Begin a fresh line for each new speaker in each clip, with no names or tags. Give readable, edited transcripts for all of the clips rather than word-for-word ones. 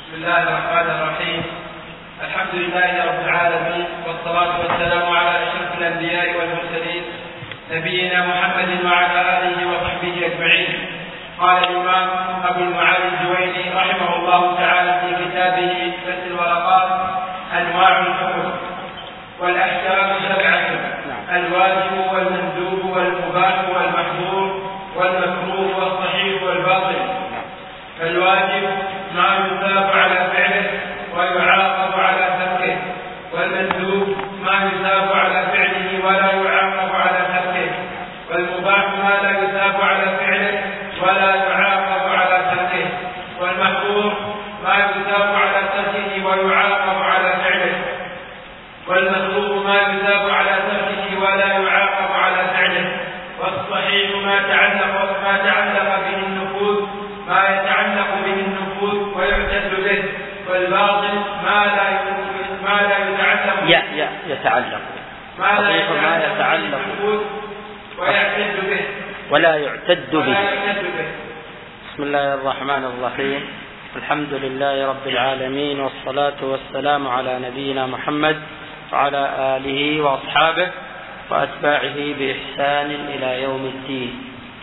بسم الله الرحمن الرحيم. الحمد لله رب العالمين، والصلاة والسلام على أشرف الأنبياء والمرسلين نبينا محمد وعلى آله وصحبه أجمعين. قال الإمام أبو المعالي الجويني رحمه الله تعالى في كتابه فتح الورقات: أنواع الحكم والأحكام 7: الواجب والمندوب والمباح والمحظور والمكروه والصحيح والباطل. فالواجب ما يثاب على فعله ويعاقب على تركه، والمندوب ما يثاب على فعله ولا يعاقب على تركه، والمباح ما لا يثاب على فعله ولا يعاقب على تركه، والمحظور ما يثاب على تركه ويعاقب على فعله، والمكروه ما يثاب على تركه ولا يعاقب على فعله، والصحيح ما تعلق به النفوذ ويعتد به، والباطل ما لا يتعلق ويعتد به
ولا يعتد به. بسم الله الرحمن الرحيم. الحمد لله رب العالمين، والصلاة والسلام على نبينا محمد وعلى آله وأصحابه وأتباعه بإحسان إلى يوم الدين.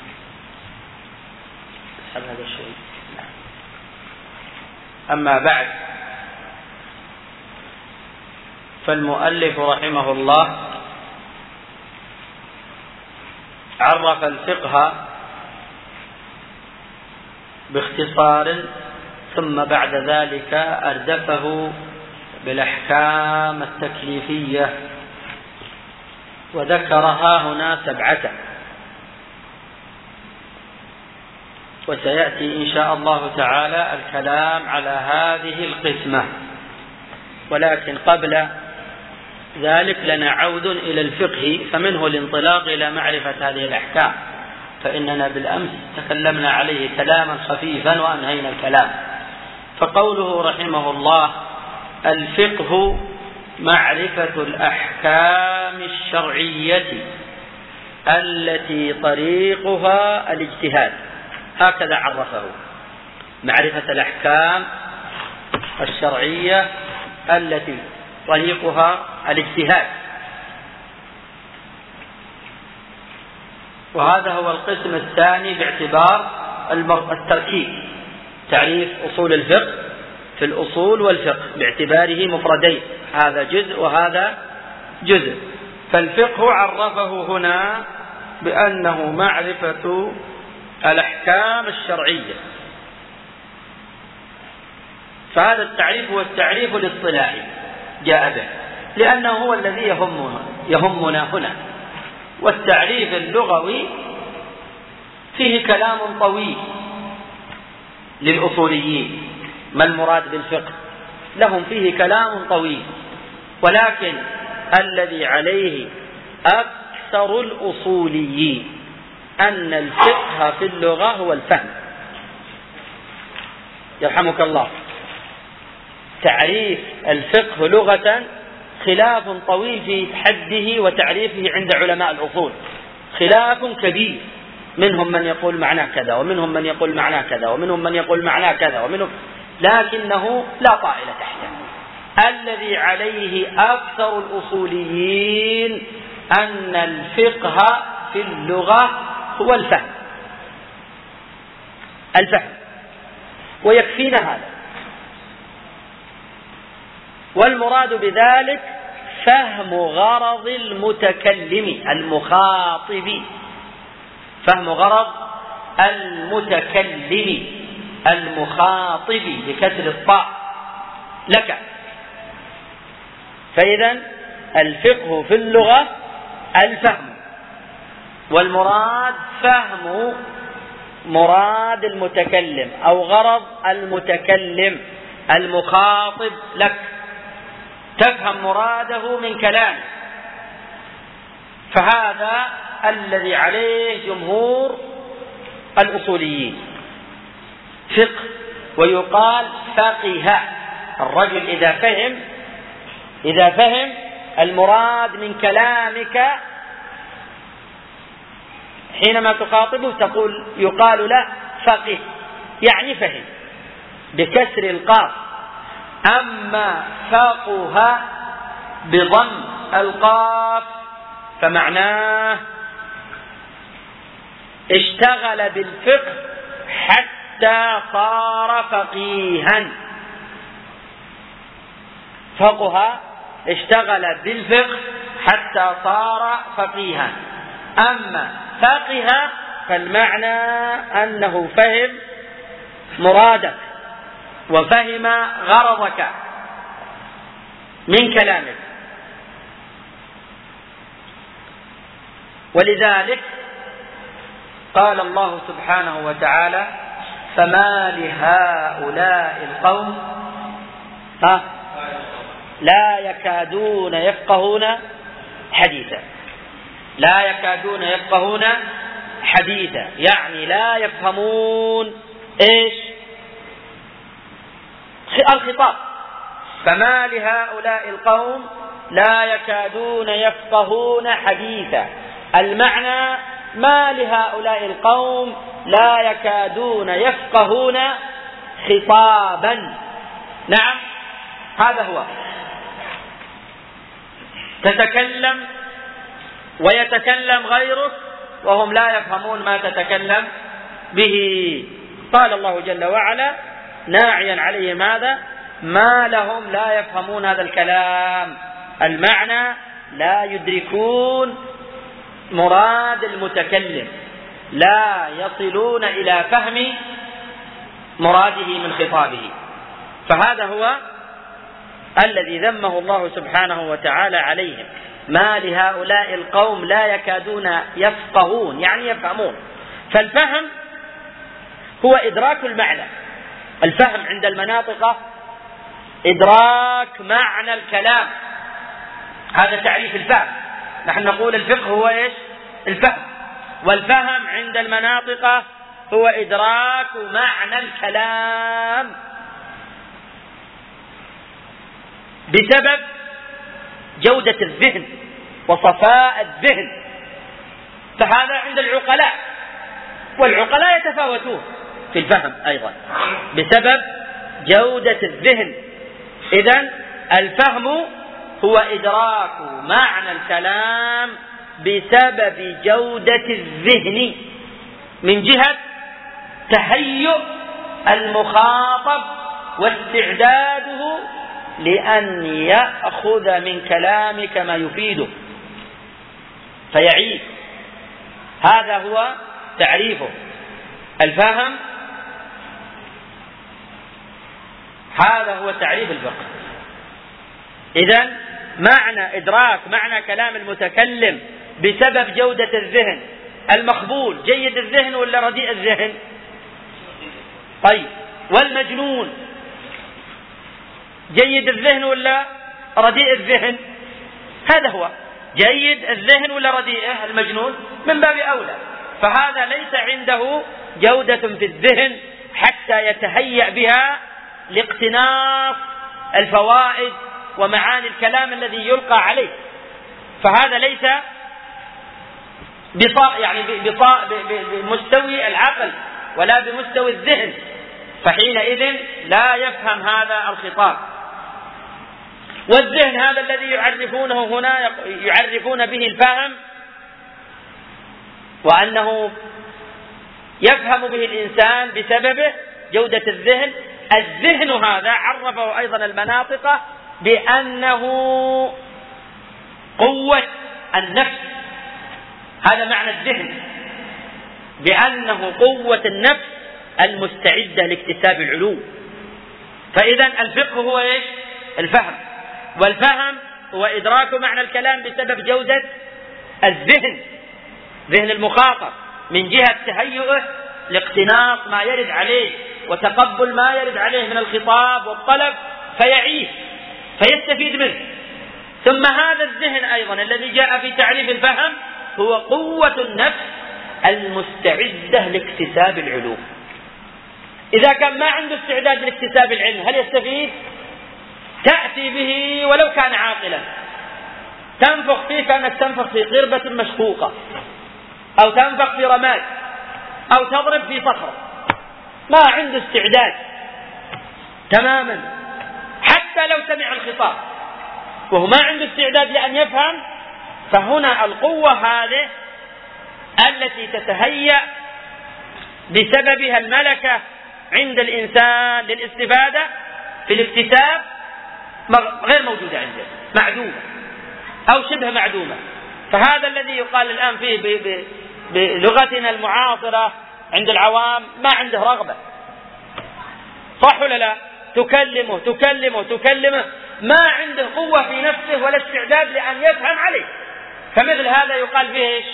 هذا الشيء. أما بعد، فالمؤلف رحمه الله عرف الفقه باختصار، ثم بعد ذلك أردفه بالأحكام التكليفية، وذكرها هنا 7، وسيأتي إن شاء الله تعالى الكلام على هذه القسمة. ولكن قبل ذلك لنا عود إلى الفقه، فمنه الانطلاق إلى معرفة هذه الأحكام، فإننا بالأمس تكلمنا عليه كلاما خفيفا وأنهينا الكلام. فقوله رحمه الله: الفقه معرفة الأحكام الشرعية التي طريقها الاجتهاد. هكذا عرفه: معرفة الأحكام الشرعية التي طريقها الاجتهاد. وهذا هو القسم الثاني باعتبار التركيب، تعريف أصول الفقه في الأصول والفقه باعتباره مفردين، هذا جزء وهذا جزء. فالفقه عرفه هنا بأنه معرفة الأحكام الشرعية، فهذا التعريف هو التعريف الاصطلاحي جاء به، لأنه هو الذي يهمنا هنا. والتعريف اللغوي فيه كلام طويل للأصوليين، ما المراد بالفقه؟ لهم فيه كلام طويل، ولكن الذي عليه أكثر الأصوليين أن الفقه في اللغة هو الفهم. يرحمك الله. تعريف الفقه لغة خلاف طويل في حده وتعريفه عند علماء الأصول، خلاف كبير، منهم من يقول معناه كذا، ومنهم من يقول معناه كذا، ومنهم من يقول معناه كذا، لكنه لا طائل تحته. الذي عليه أكثر الأصوليين أن الفقه في اللغة هو الفهم، ويكفينا هذا. والمراد بذلك فهم غرض المتكلم المخاطب، فهم غرض المتكلم المخاطب بكسر الطاء لك. فإذا الفقه في اللغة الفهم، والمراد فهم مراد المتكلم أو غرض المتكلم المخاطب لك، تفهم مراده من كلامه. فهذا الذي عليه جمهور الأصوليين فقه، ويقال فقه الرجل إذا فهم المراد من كلامك حينما تخاطبه يقال له فقه، يعني فهم بكسر القاف أما فقه بضم القاف فمعناه اشتغل بالفقه حتى صار فقيها. فقه اشتغل بالفقه حتى صار فقيها. أما فقه فالمعنى أنه فهم مرادك وفهم غرضك من كلامك. ولذلك قال الله سبحانه وتعالى: فما لهؤلاء القوم لا يكادون يفقهون حديثا. لا يكادون يفقهون حديثا يعني لا يفهمون ايش؟ الخطاب. فما لهؤلاء القوم لا يكادون يفقهون حديثا. المعنى ما لهؤلاء القوم لا يكادون يفقهون خطابا. نعم، هذا هو. تتكلم ويتكلم غيرك وهم لا يفهمون ما تتكلم به. قال الله جل وعلا ناعيا عليهم هذا: ما لهم لا يفهمون هذا الكلام. المعنى لا يدركون مراد المتكلم، لا يصلون إلى فهم مراده من خطابه. فهذا هو الذي ذمه الله سبحانه وتعالى عليهم: ما لهؤلاء القوم لا يكادون يفقهون يعني يفهمون. فالفهم هو إدراك المعنى. الفهم عند المناطق إدراك معنى الكلام، هذا تعريف الفهم. نحن نقول الفقه هو إيش؟ الفهم. والفهم عند المناطق هو إدراك معنى الكلام بسبب جودة الذهن وصفاء الذهن. فهذا عند العقلاء، والعقلاء يتفاوتون في الفهم أيضا بسبب جودة الذهن. إذن الفهم هو إدراك معنى الكلام بسبب جودة الذهن من جهة تهيؤ المخاطب واستعداده لأن يأخذ من كلامك ما يفيده فيعيش. هذا هو تعريفه. الفهم هذا هو تعريف الفقه. إذن معنى إدراك معنى كلام المتكلم بسبب جودة الذهن. المخبول جيد الذهن ولا رديء الذهن؟ طيب، والمجنون جيد الذهن ولا رديء الذهن؟ هذا هو جيد الذهن ولا رديئه. المجنون من باب أولى. فهذا ليس عنده جودة في الذهن حتى يتهيأ بها لاقتناص الفوائد ومعاني الكلام الذي يلقى عليه. فهذا ليس بمستوي العقل ولا بمستوي الذهن، فحينئذ لا يفهم هذا الخطاب. والذهن هذا الذي يعرفونه هنا يعرفون به الفهم، وأنه يفهم به الإنسان بسببه جودة الذهن. الذهن هذا عرفه أيضا المناطق بأنه قوة النفس. هذا معنى الذهن، بأنه قوة النفس المستعدة لاكتساب العلوم. فإذا الفقه هو إيش؟ الفهم. والفهم هو إدراك معنى الكلام بسبب جودة الذهن، ذهن المخاطب، من جهة تهيئه لاقتناص ما يرد عليه وتقبل ما يرد عليه من الخطاب والطلب فيعيش فيستفيد منه. ثم هذا الذهن أيضا الذي جاء في تعريف الفهم هو قوة النفس المستعدة لاكتساب العلوم. إذا كان ما عنده استعداد لاكتساب العلم هل يستفيد؟ تأتي به ولو كان عاقلا، تنفخ فيه كأنك تنفخ في قربة مشقوقة، أو تنفخ في رماد، أو تضرب في صخرة، ما عنده استعداد تماما. حتى لو سمع الخطاب وهو ما عنده استعداد لأن يفهم، فهنا القوة هذه التي تتهيأ بسببها الملكة عند الإنسان للاستفادة في الاكتساب غير موجودة عنده، معدومة أو شبه معدومة. فهذا الذي يقال الآن فيه بلغتنا المعاصرة عند العوام ما عنده رغبة، صح ولا لا؟ تكلمه ما عنده قوة في نفسه ولا استعداد لأن يفهم عليه. فمثل هذا يقال فيه إيش؟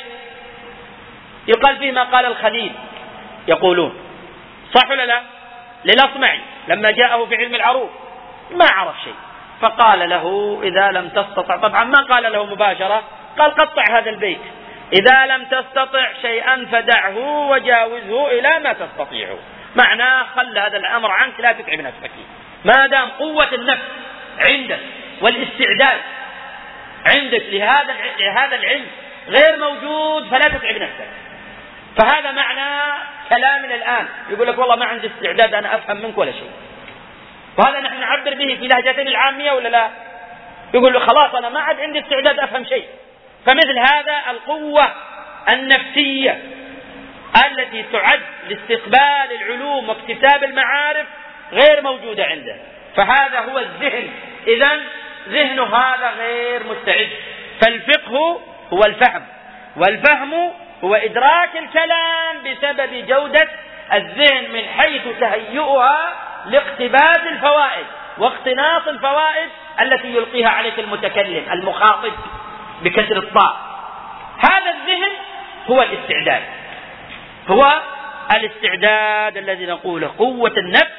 يقال فيه ما قال الخليل، يقولون صح ولا لا؟ للأصمعي لما جاءه في علم العروض ما عرف شيء فقال له إذا لم تستطع، طبعا ما قال له مباشرة، قال قطع هذا البيت: إذا لم تستطع شيئا فدعه وجاوزه إلى ما تستطيع. معناه خل هذا الأمر عنك، لا تتعب نفسك. ما دام قوة النفس عندك والاستعداد عندك لهذا العلم غير موجود فلا تتعب نفسك. فهذا معنى كلامنا الآن، يقول لك والله ما عندي استعداد أنا أفهم منك ولا شيء، وهذا نحن نعبر به في لهجتين العامية ولا لا؟ يقول له خلاص أنا ما عاد عندي استعداد أفهم شيء. فمثل هذا القوة النفسية التي تعد لاستقبال العلوم واكتساب المعارف غير موجودة عنده، فهذا هو الذهن. إذن ذهنه هذا غير مستعد. فالفقه هو الفهم، والفهم هو إدراك الكلام بسبب جودة الذهن من حيث تهيئها لاقتباس الفوائد واقتناص الفوائد التي يلقيها عليك المتكلم المخاطب بكسر الطاء. هذا الذهن هو الاستعداد، هو الاستعداد الذي نقوله قوة النفس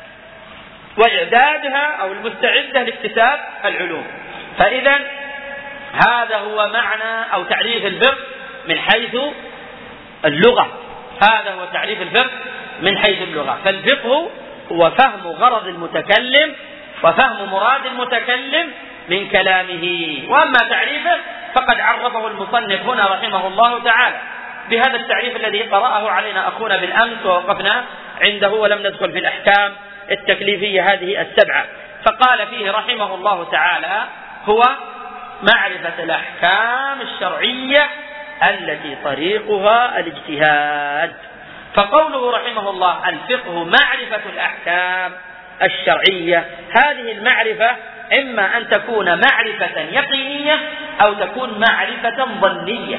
وإعدادها أو المستعدة لاكتساب العلوم. فإذا هذا هو معنى أو تعريف الفقه من حيث اللغة. هذا هو تعريف الفقه من حيث اللغة. فالفقه هو فهم غرض المتكلم وفهم مراد المتكلم من كلامه. وأما تعريفه فقد عرفه المصنف هنا رحمه الله تعالى بهذا التعريف الذي قرأه علينا أخونا بالأمس ووقفنا عنده ولم ندخل في الأحكام التكليفية هذه السبعة. فقال فيه رحمه الله تعالى: هو معرفة الأحكام الشرعية التي طريقها الاجتهاد. فقوله رحمه الله الفقه معرفة الأحكام الشرعية، هذه المعرفة إما أن تكون معرفة يقينية أو تكون معرفة ظنية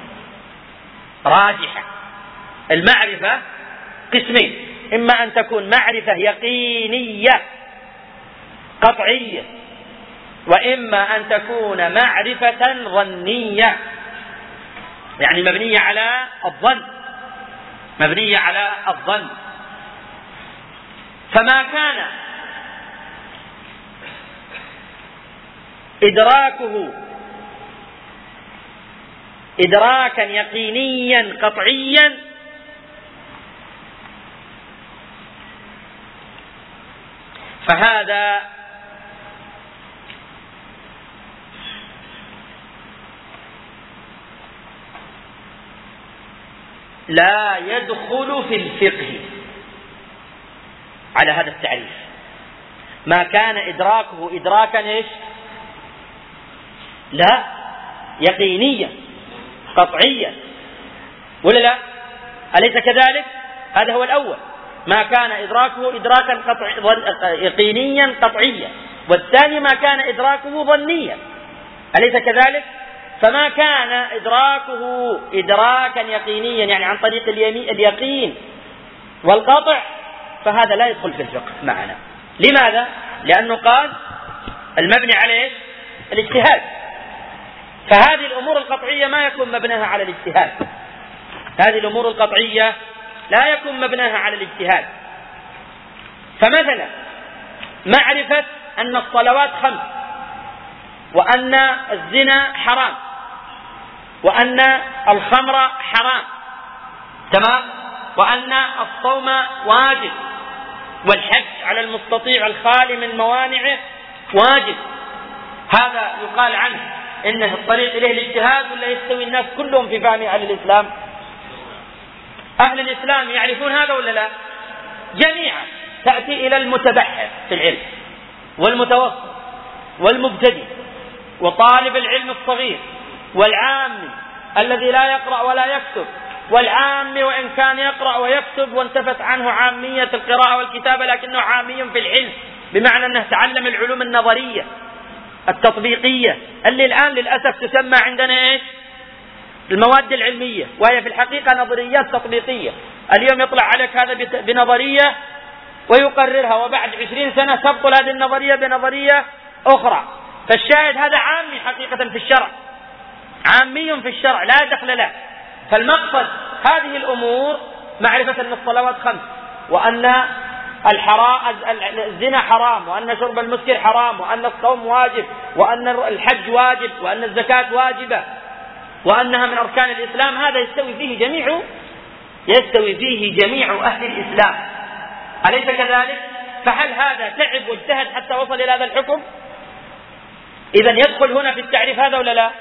راجحة. المعرفة قسمين: إما أن تكون معرفة يقينية قطعية، وإما أن تكون معرفة ظنية يعني مبنية على الظن. فما كان إدراكه إدراكا يقينيا قطعيا فهذا لا يدخل في الفقه على هذا التعريف. ما كان إدراكه إدراكا إيش؟ لا يقينيا قطعيا، ولا لا؟ أليس كذلك؟ هذا هو الأول، ما كان إدراكه إدراكا يقينيا قطعيا، والثاني ما كان إدراكه ظنيا، أليس كذلك؟ فما كان إدراكه إدراكا يقينيا يعني عن طريق اليقين والقطع فهذا لا يدخل في الفقه معنا. لماذا؟ لأنه قال المبني على الاجتهاد، فهذه الأمور القطعية ما يكون مبناها على الاجتهاد. هذه الأمور القطعية لا يكون مبناها على الاجتهاد. فمثلا معرفة أن الصلوات 5 وأن الزنا حرام وأن الخمر حرام، تمام، وأن الصوم واجب والحج على المستطيع الخالي من موانعه واجب، هذا يقال عنه إنه الطريق إليه الاجتهاد ولا يستوي الناس كلهم في فهم أهل الإسلام؟ أهل الإسلام يعرفون هذا ولا لا؟ جميعا. تأتي إلى المتبحر في العلم والمتوسط والمبتدئ وطالب العلم الصغير والعامي الذي لا يقرأ ولا يكتب، والعامي وإن كان يقرأ ويكتب وانتفت عنه عامية القراءة والكتابة لكنه عامي في العلم، بمعنى أنه تعلم العلوم النظرية التطبيقية اللي الآن للأسف تسمى عندنا إيش؟ المواد العلمية، وهي في الحقيقة نظريات تطبيقية. اليوم يطلع عليك هذا بنظرية ويقررها، وبعد 20 سنة تبطل هذه النظرية بنظرية أخرى. فالشاهد هذا عامي حقيقة في الشرع، عامي في الشرع لا دخل له. فالمقصد هذه الأمور معرفة أن الصلوات 5، وأن الزنا حرام، وأن شرب المسكر حرام، وأن الصوم واجب، وأن الحج واجب، وأن الزكاة واجبة، وأنها من أركان الإسلام. هذا يستوي فيه جميع أهل الإسلام، أليس كذلك؟ فهل هذا تعب واجتهد حتى وصل إلى هذا الحكم؟ إذن يدخل هنا في التعريف هذا ولا لا؟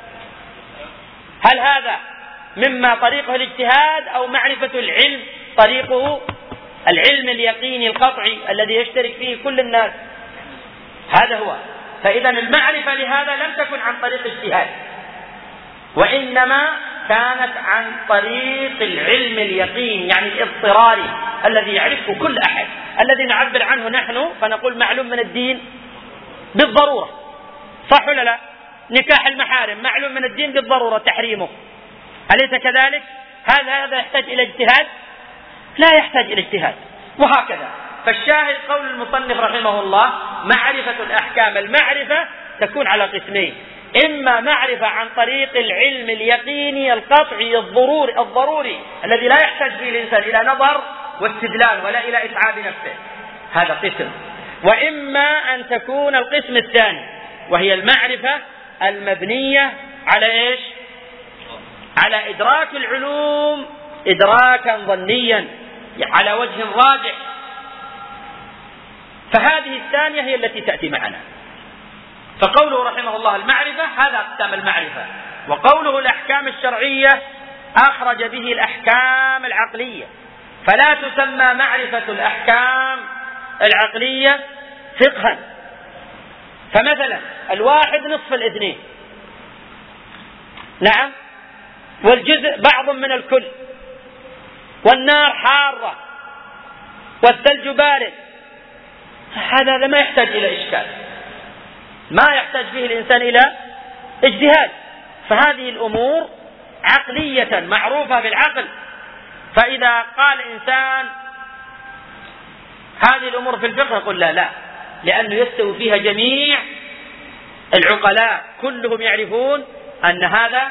هل هذا مما طريقه الاجتهاد أو معرفة العلم طريقه العلم اليقيني القطعي الذي يشترك فيه كل الناس؟ هذا هو. فإذا المعرفة لهذا لم تكن عن طريق اجتهاد، وإنما كانت عن طريق العلم اليقيني، يعني الاضطراري الذي يعرفه كل أحد، الذي نعبر عنه نحن فنقول معلوم من الدين بالضرورة، صح ولا لا؟ نكاح المحارم معلوم من الدين بالضرورة تحريمه، أليس كذلك؟ هذا يحتاج إلى اجتهاد؟ لا يحتاج إلى اجتهاد. وهكذا. فالشاهد قول المصنف رحمه الله معرفة الأحكام، المعرفة تكون على قسمين: إما معرفة عن طريق العلم اليقيني القطعي الضروري الذي لا يحتاج فيه الإنسان إلى نظر واستدلال ولا إلى إتعاب نفسه، هذا قسم. وإما أن تكون القسم الثاني، وهي المعرفة المبنية على إيش؟ على إدراك العلوم إدراكا ظنيا على وجه راجح. فهذه الثانية هي التي تأتي معنا. فقوله رحمه الله المعرفة، هذا أقسام المعرفة. وقوله الأحكام الشرعية أخرج به الأحكام العقلية، فلا تسمى معرفة الأحكام العقلية فقها. فمثلا الواحد نصف الاثنين، نعم، والجزء بعض من الكل، والنار حارة والثلج بارد، هذا ما يحتاج إلى إشكال، ما يحتاج فيه الإنسان إلى اجتهاد. فهذه الأمور عقلية معروفة بالعقل. فإذا قال إنسان هذه الأمور في الفقه يقول لا، لأنه يستوي فيها جميع العقلاء، كلهم يعرفون أن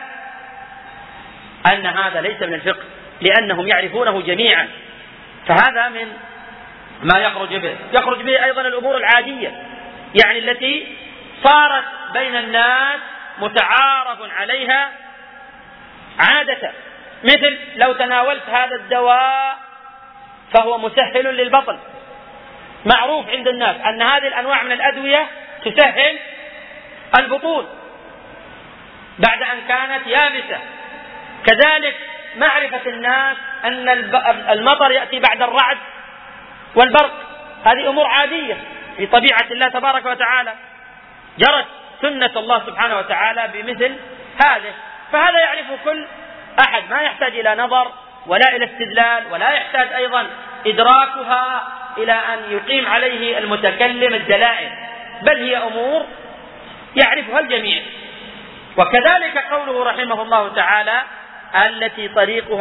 هذا ليس من الفقه، لأنهم يعرفونه جميعا. فهذا من ما يخرج به أيضا الأمور العادية، يعني التي صارت بين الناس متعارف عليها عادة، مثل لو تناولت هذا الدواء فهو مسهل للبطن، معروف عند الناس أن هذه الأنواع من الأدوية تسهل البطون بعد أن كانت يابسة. كذلك معرفة الناس أن المطر يأتي بعد الرعد والبرق، هذه أمور عادية في طبيعة الله تبارك وتعالى، جرت سنة الله سبحانه وتعالى بمثل هذا. فهذا يعرفه كل أحد، ما يحتاج إلى نظر ولا إلى استدلال، ولا يحتاج أيضا إدراكها إلى أن يقيم عليه المتكلم الدلائل، بل هي أمور يعرفها الجميع. وكذلك قوله رحمه الله تعالى التي طريقها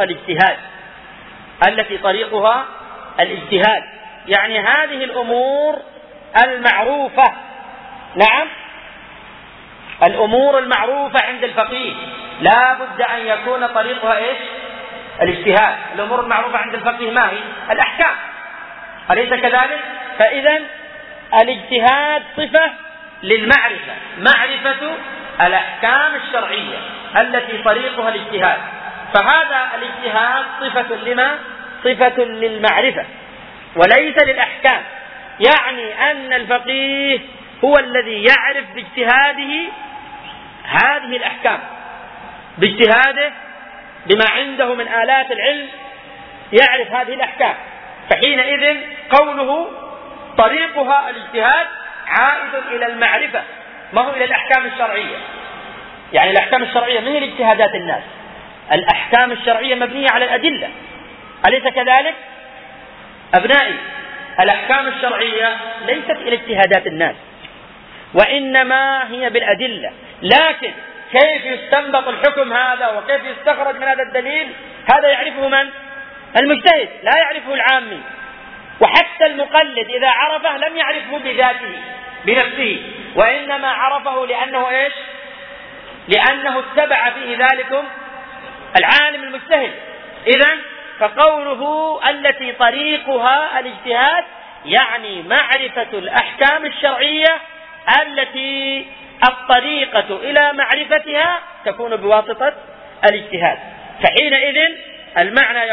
الاجتهاد، يعني هذه الأمور المعروفة، نعم، الأمور المعروفة عند الفقيه لا بد أن يكون طريقها إيش؟ الاجتهاد. الأمور المعروفة عند الفقيه ما هي؟ الأحكام، أليس كذلك؟ فإذا الاجتهاد صفة للمعرفة، معرفة الأحكام الشرعية التي طريقها الاجتهاد. فهذا الاجتهاد صفة للمعرفة وليس للأحكام، يعني أن الفقيه هو الذي يعرف باجتهاده هذه الأحكام، باجتهاده بما عنده من آلات العلم يعرف هذه الأحكام. فحينئذ قوله طريقها الاجتهاد عائد إلى المعرفة ما هو إلى الأحكام الشرعية. يعني الأحكام الشرعية من الاجتهادات الناس، الأحكام الشرعية مبنية على الأدلة، أليس كذلك؟ أبنائي، الأحكام الشرعية ليست إلى اجتهادات الناس، وإنما هي بالأدلة. لكن كيف يستنبط الحكم هذا وكيف يستخرج من هذا الدليل هذا يعرفه من؟ المجتهد، لا يعرفه العامي. وحتى المقلد إذا عرفه لم يعرفه بذاته بنفسه، وإنما عرفه لأنه إيش؟ لأنه اتبع فيه ذلكم العالم المجتهد. إذن فقوله التي طريقها الاجتهاد يعني معرفة الأحكام الشرعية التي الطريقة إلى معرفتها تكون بواسطة الاجتهاد. فحينئذ المعنى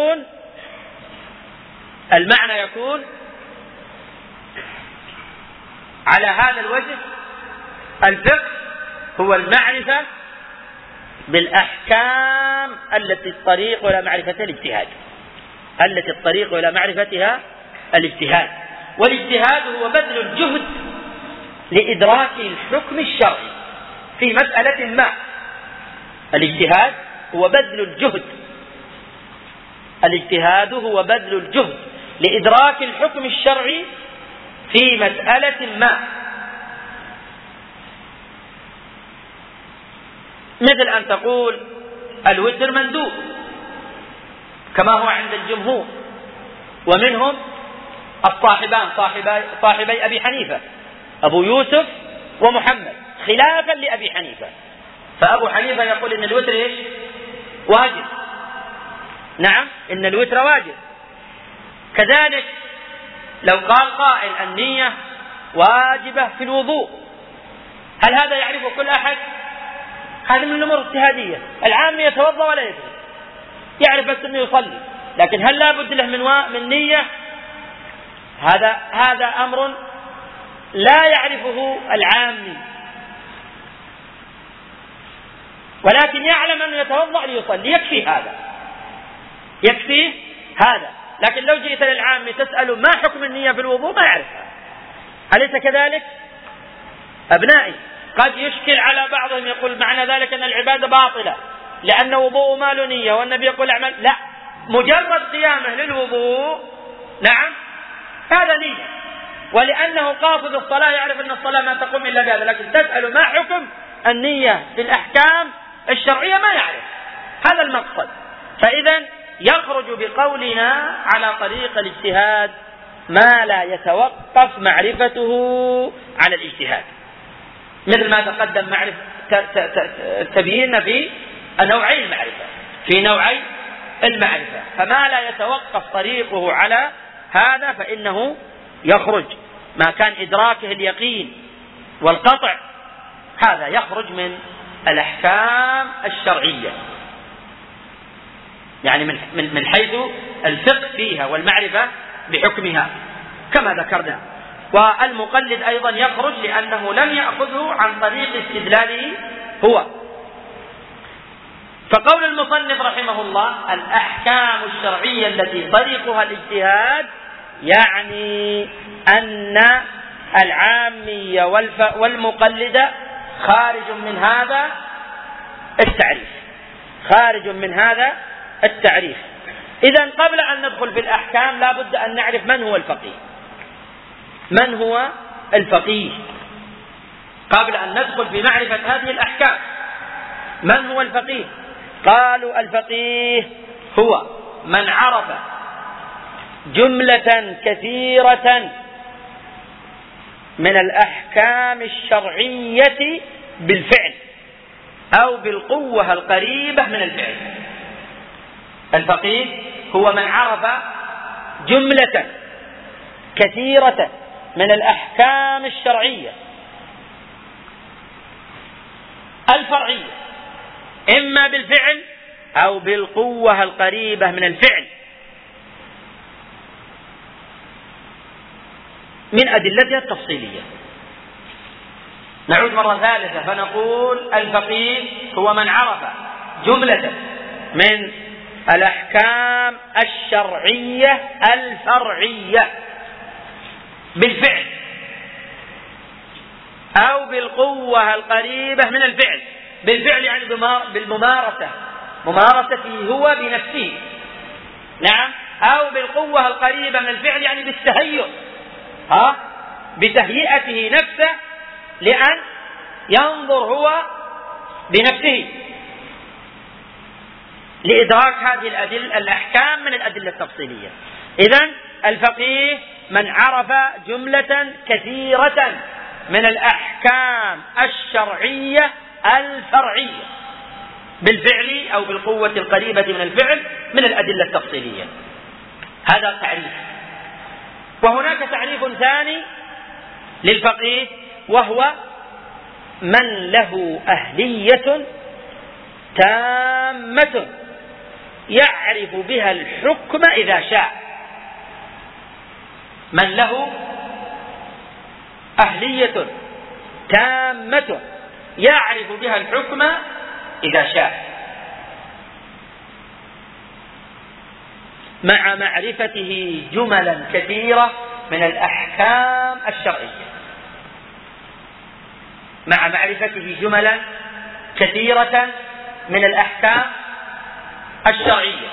يكون على هذا الوجه: الفقه هو المعرفة بالأحكام التي الطريق إلى معرفتها الاجتهاد، والاجتهاد هو بذل الجهد لإدراك الحكم الشرعي في مسألة ما. الاجتهاد هو بذل الجهد لإدراك الحكم الشرعي في مسألة ما، مثل أن تقول الوتر مندوب كما هو عند الجمهور، ومنهم الصاحبان صاحبي أبي حنيفة، أبو يوسف ومحمد، خلافا لأبي حنيفة. فأبو حنيفة يقول إن الوتر إيش؟ واجب. نعم، إن الوتر واجب. كذلك لو قال قائل النية واجبة في الوضوء، هل هذا يعرفه كل أحد؟ هذا من الأمور الاجتهادية. العام يتوضأ ولا يدري، يعرف بس أنه يصلي، لكن هل لا بد له من نية؟ هذا أمر لا يعرفه العامي، ولكن يعلم أنه يتوضأ ليصلي، يكفي هذا. لكن لو جئت للعامي تسأله ما حكم النية في الوضوء ما يعرفها، أليس كذلك؟ أبنائي، قد يشكل على بعضهم يقول معنى ذلك أن العبادة باطلة لأن وضوء ما له نية، والنبي يقول اعمل. لا، مجرد قيامه للوضوء نعم هذا نية، ولأنه قاصد الصلاة يعرف أن الصلاة ما تقوم إلا بهذا. لكن تسأل ما حكم النية في الأحكام الشرعية ما يعرف، هذا المقصد. فإذا يخرج بقولنا على طريق الاجتهاد ما لا يتوقف معرفته على الاجتهاد، مثل ما تقدم تبيين في نوعي المعرفة. فما لا يتوقف طريقه على هذا فإنه يخرج. ما كان إدراكه اليقين والقطع هذا يخرج من الأحكام الشرعية، يعني من حيث الفقه فيها والمعرفة بحكمها كما ذكرنا. والمقلد أيضا يخرج لأنه لم يأخذه عن طريق استدلاله هو. فقول المصنف رحمه الله الأحكام الشرعية التي طريقها الاجتهاد يعني أن العامي والمقلد خارج من هذا التعريف. إذن قبل أن ندخل في الأحكام لا بد أن نعرف من هو الفقيه قبل أن ندخل في معرفة هذه الأحكام. من هو الفقيه؟ قالوا الفقيه هو من عرف جملة كثيرة من الأحكام الشرعية بالفعل أو بالقوة القريبة من الفعل. الفقيه هو من عرف جملة كثيرة من الأحكام الشرعية الفرعية إما بالفعل أو بالقوة القريبة من الفعل من أدلتها التفصيلية. نعود مرة ثالثة فنقول الفقيه هو من عرف جملة من الأحكام الشرعية الفرعية بالفعل بالقوة القريبة من الفعل. بالفعل يعني بالممارسة، ممارسته هو بنفسه. نعم. أو بالقوة القريبة من الفعل يعني بالتهيؤ، بتهيئته نفسه لأن ينظر هو بنفسه لإدراك هذه الأحكام من الأدلة التفصيلية. إذن الفقيه من عرف جملة كثيرة من الأحكام الشرعية الفرعية بالفعل أو بالقوة القريبة من الفعل من الأدلة التفصيلية. هذا تعريف. وهناك تعريف ثاني للفقيه، وهو من له أهلية تامة يعرف بها الحكم إذا شاء. من له أهلية تامة يعرف بها الحكم إذا شاء، مع معرفته جملا كثيرة من الأحكام الشرعية. مع معرفته جملا كثيرة من الأحكام الشرعية.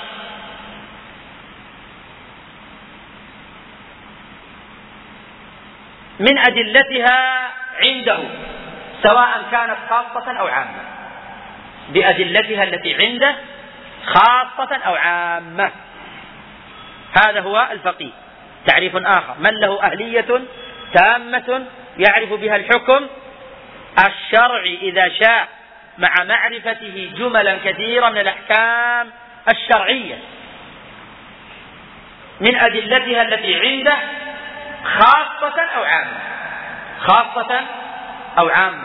من أدلتها عنده، سواء كانت خاصة أو عامة. بأدلتها التي عنده خاصة أو عامة. هذا هو الفقيه. تعريف آخر: من له أهلية تامة يعرف بها الحكم الشرعي إذا شاء، مع معرفته جملا كثيرة من الأحكام الشرعية من أدلتها التي عنده خاصة أو عامة. خاصة أو عامة.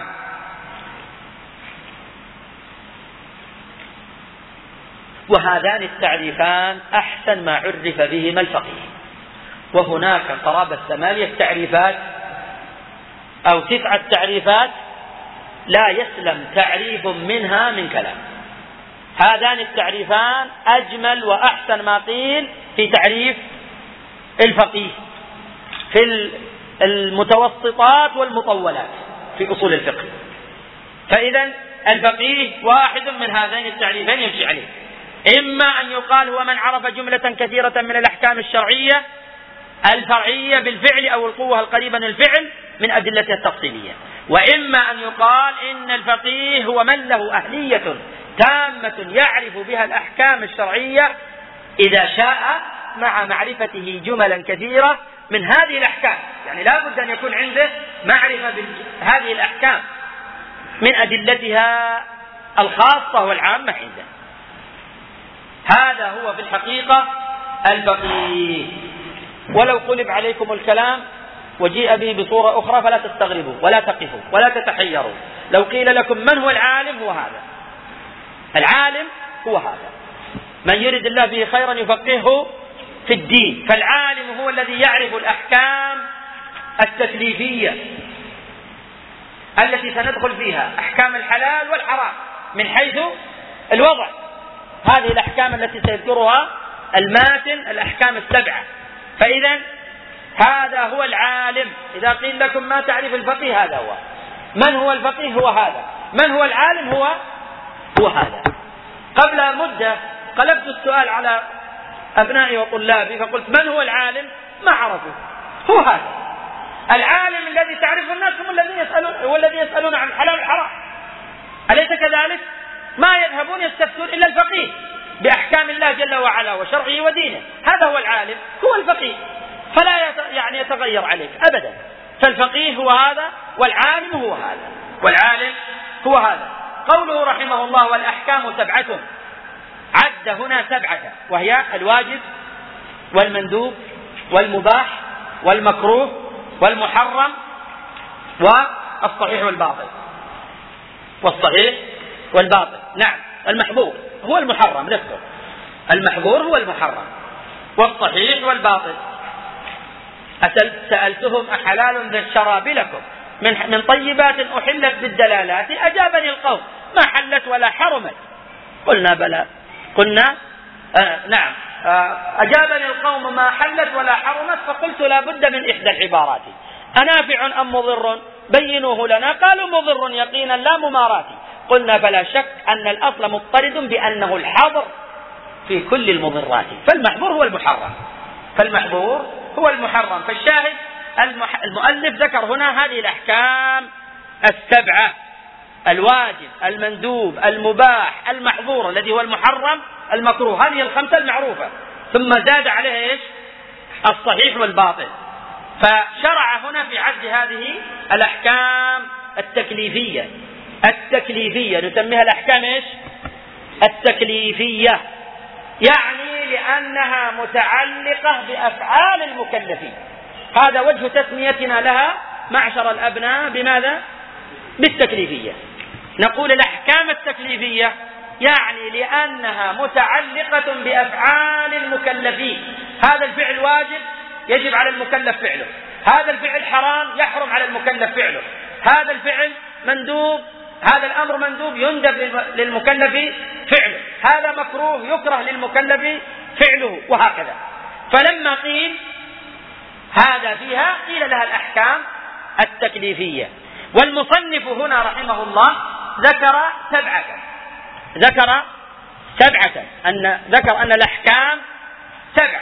وهذان التعريفان أحسن ما عرف بهما الفقيه. وهناك قرابة 8 تعريفات أو 9 تعريفات لا يسلم تعريف منها من كلام. هذان التعريفان أجمل وأحسن ما قيل في تعريف الفقيه في المتوسطات والمطولات في أصول الفقه. فإذا الفقيه واحد من هذين التعريفين يمشي عليه: إما أن يقال هو من عرف جملة كثيرة من الأحكام الشرعية الفرعية بالفعل أو القوة القريبة من الفعل من أدلتها التفصيلية، وإما أن يقال إن الفقيه هو من له أهلية تامة يعرف بها الأحكام الشرعية إذا شاء، مع معرفته جملا كثيرة من هذه الأحكام. يعني لا بد أن يكون عنده معرفة بهذه الأحكام من أدلتها الخاصة والعامة عنده. هذا هو في الحقيقة الفقيه. ولو قلب عليكم الكلام وجيء به بصورة أخرى فلا تستغربوا ولا تقفوا ولا تتحيروا. لو قيل لكم من هو العالم، هو هذا. العالم هو هذا، من يرد الله به خيرا يفقهه في الدين. فالعالم هو الذي يعرف الأحكام التكليفية التي سندخل فيها أحكام الحلال والحرام من حيث الوضع. هذه الأحكام التي سيذكرها الماتن، الأحكام السبعة. فإذا هذا هو العالم. إذا قيل لكم ما تعرف الفقيه، هذا هو. من هو الفقيه؟ هو هذا. من هو العالم؟ هو هذا. قبل مدة قلبت السؤال على أبنائي وطلابي فقلت: من هو العالم؟ ما عرفوا. هو هذا العالم الذي تعرفه الناس، هو الذي يسألون عن الحلال والحرام. أليس كذلك؟ ما يذهبون يستفتون إلا الفقيه بأحكام الله جل وعلا وشرعه ودينه. هذا هو العالم، هو الفقيه. فلا يتغير عليك أبدا. فالفقيه هو هذا، والعالم هو هذا، والعالم هو هذا. قوله رحمه الله: والأحكام 7، عد هنا 7، وهي الواجب والمندوب والمباح والمكروه والمحرم والصحيح والباطل. والصحيح والباطل، نعم. المحظور هو المحرم نفسه، المحظور هو المحرم، والصحيح والباطل. سألتهم: أحلال ذا الشراب لكم من طيبات أحلت بالدلالات؟ أجابني القوم: ما حلت ولا حرمت. قلنا: بلى. قلنا: نعم. أجابني القوم: ما حلت ولا حرمت. فقلت: لا بد من إحدى العبارات: أنافع أم مضر؟ بينوه لنا. قالوا مضر يقينا لا مماراتي. قلنا فلا شك أن الأصل مضطرد بأنه الحظر في كل المضرات، فالمحظور هو المحرم، فالمحظور هو المحرم. فالشاهد المؤلف ذكر هنا هذه الأحكام السبعة: الواجب، المندوب، المباح، المحظور الذي هو المحرم، المكروه، هذه الخمسة المعروفة، ثم زاد عليها ايش؟ الصحيح والباطل. فشرع هنا في عد هذه الأحكام التكليفية. التكليفية نسميها الأحكام ايش؟ التكليفية، يعني لأنها متعلقة بأفعال المكلفين. هذا وجه تسميتنا لها معشر الأبناء بماذا؟ بالتكليفية. نقول الأحكام التكليفية يعني لأنها متعلقة بأفعال المكلفين. هذا الفعل واجب يجب على المكلف فعله، هذا الفعل حرام يحرم على المكلف فعله، هذا الفعل مندوب، هذا الأمر مندوب يندب للمكلف فعله، هذا مكروه يكره للمكلف فعله، وهكذا. فلما قيل هذا فيها قيل لها الأحكام التكليفية. والمصنف هنا رحمه الله ذكر سبعة ذكر أن الأحكام سبعة،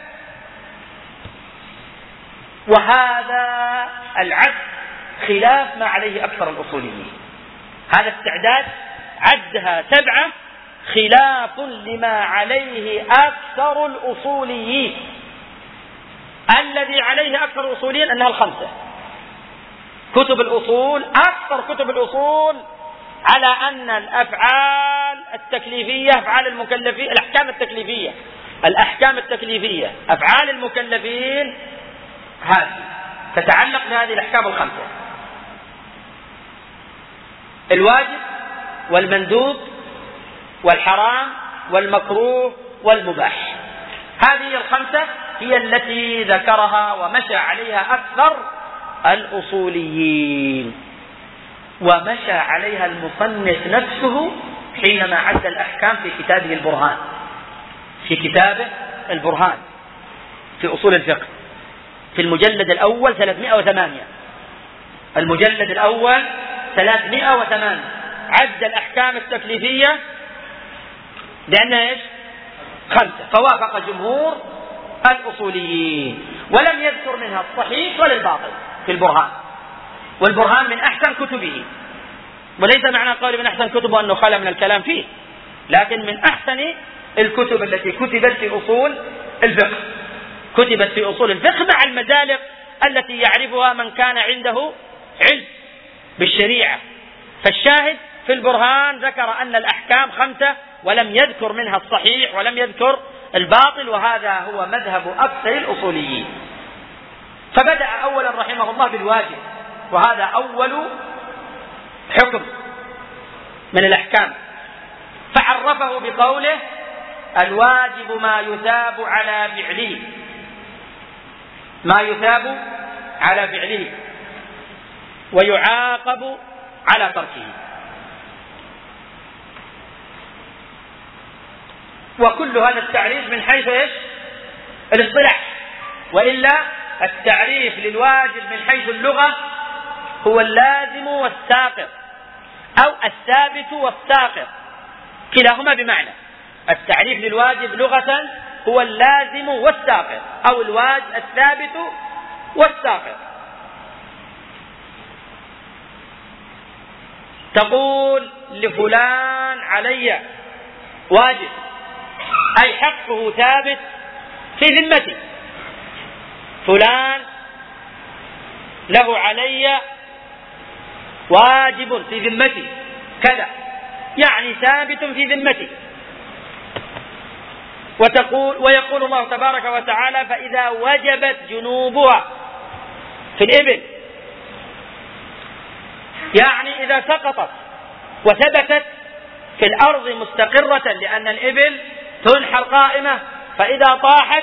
وهذا العد خلاف ما عليه أكثر الأصوليين. هذا التعداد عدها سبعة خلاف لما عليه أكثر الأصوليين. الذي عليه أكثر الأصوليين أنها الخمسة. كتب الأصول، أكثر كتب الأصول على أن الأفعال التكليفية أفعال المكلفين، الأحكام التكليفية أفعال المكلفين هذه تتعلق بهذه الأحكام الخمسة: الواجب والمندوب والحرام والمكروه والمباح. هذه الخمسة هي التي ذكرها ومشى عليها أكثر الأصوليين، ومشى عليها المصنف نفسه حينما عد الأحكام في كتابه البرهان، في أصول الفقه، في المجلد الأول 308. المجلد الأول 308 عد الأحكام التكليفية لأنها ايش؟ خمسة، فوافق جمهور الأصوليين، ولم يذكر منها الصحيح ولا الباطل في البرهان. والبرهان من أحسن كتبه، وليس معنى قول من أحسن كتبه أنه خلى من الكلام فيه، لكن من أحسن الكتب التي كتبت في أصول الفقه، كتبت في أصول الفقه مع المزالق التي يعرفها من كان عنده علم بالشريعة. فالشاهد في البرهان ذكر أن الأحكام خمسة ولم يذكر منها الصحيح ولم يذكر الباطل، وهذا هو مذهب أكثر الأصوليين. فبدأ أولا رحمه الله بالواجب، وهذا أول حكم من الأحكام، فعرفه بقوله: الواجب ما يثاب على فعله ويعاقب على تركه. وكل هذا التعريف من حيث ايش؟ الاصطلاح، وإلا التعريف للواجب من حيث اللغة هو اللازم والساقط، أو الثابت والساقط، كلاهما بمعنى. التعريف للواجب لغة هو اللازم والساقط، أو الواجب الثابت والساقط. تقول لفلان علي واجب، أي حقه ثابت في ذمتي، فلان له علي واجب في ذمتي كذا، يعني ثابت في ذمتي. ويقول الله تبارك وتعالى: فإذا وجبت جنوبها في الإبل، يعني إذا سقطت وثبتت في الأرض مستقرة، لأن الإبل تنحر قائمة، فإذا طاحت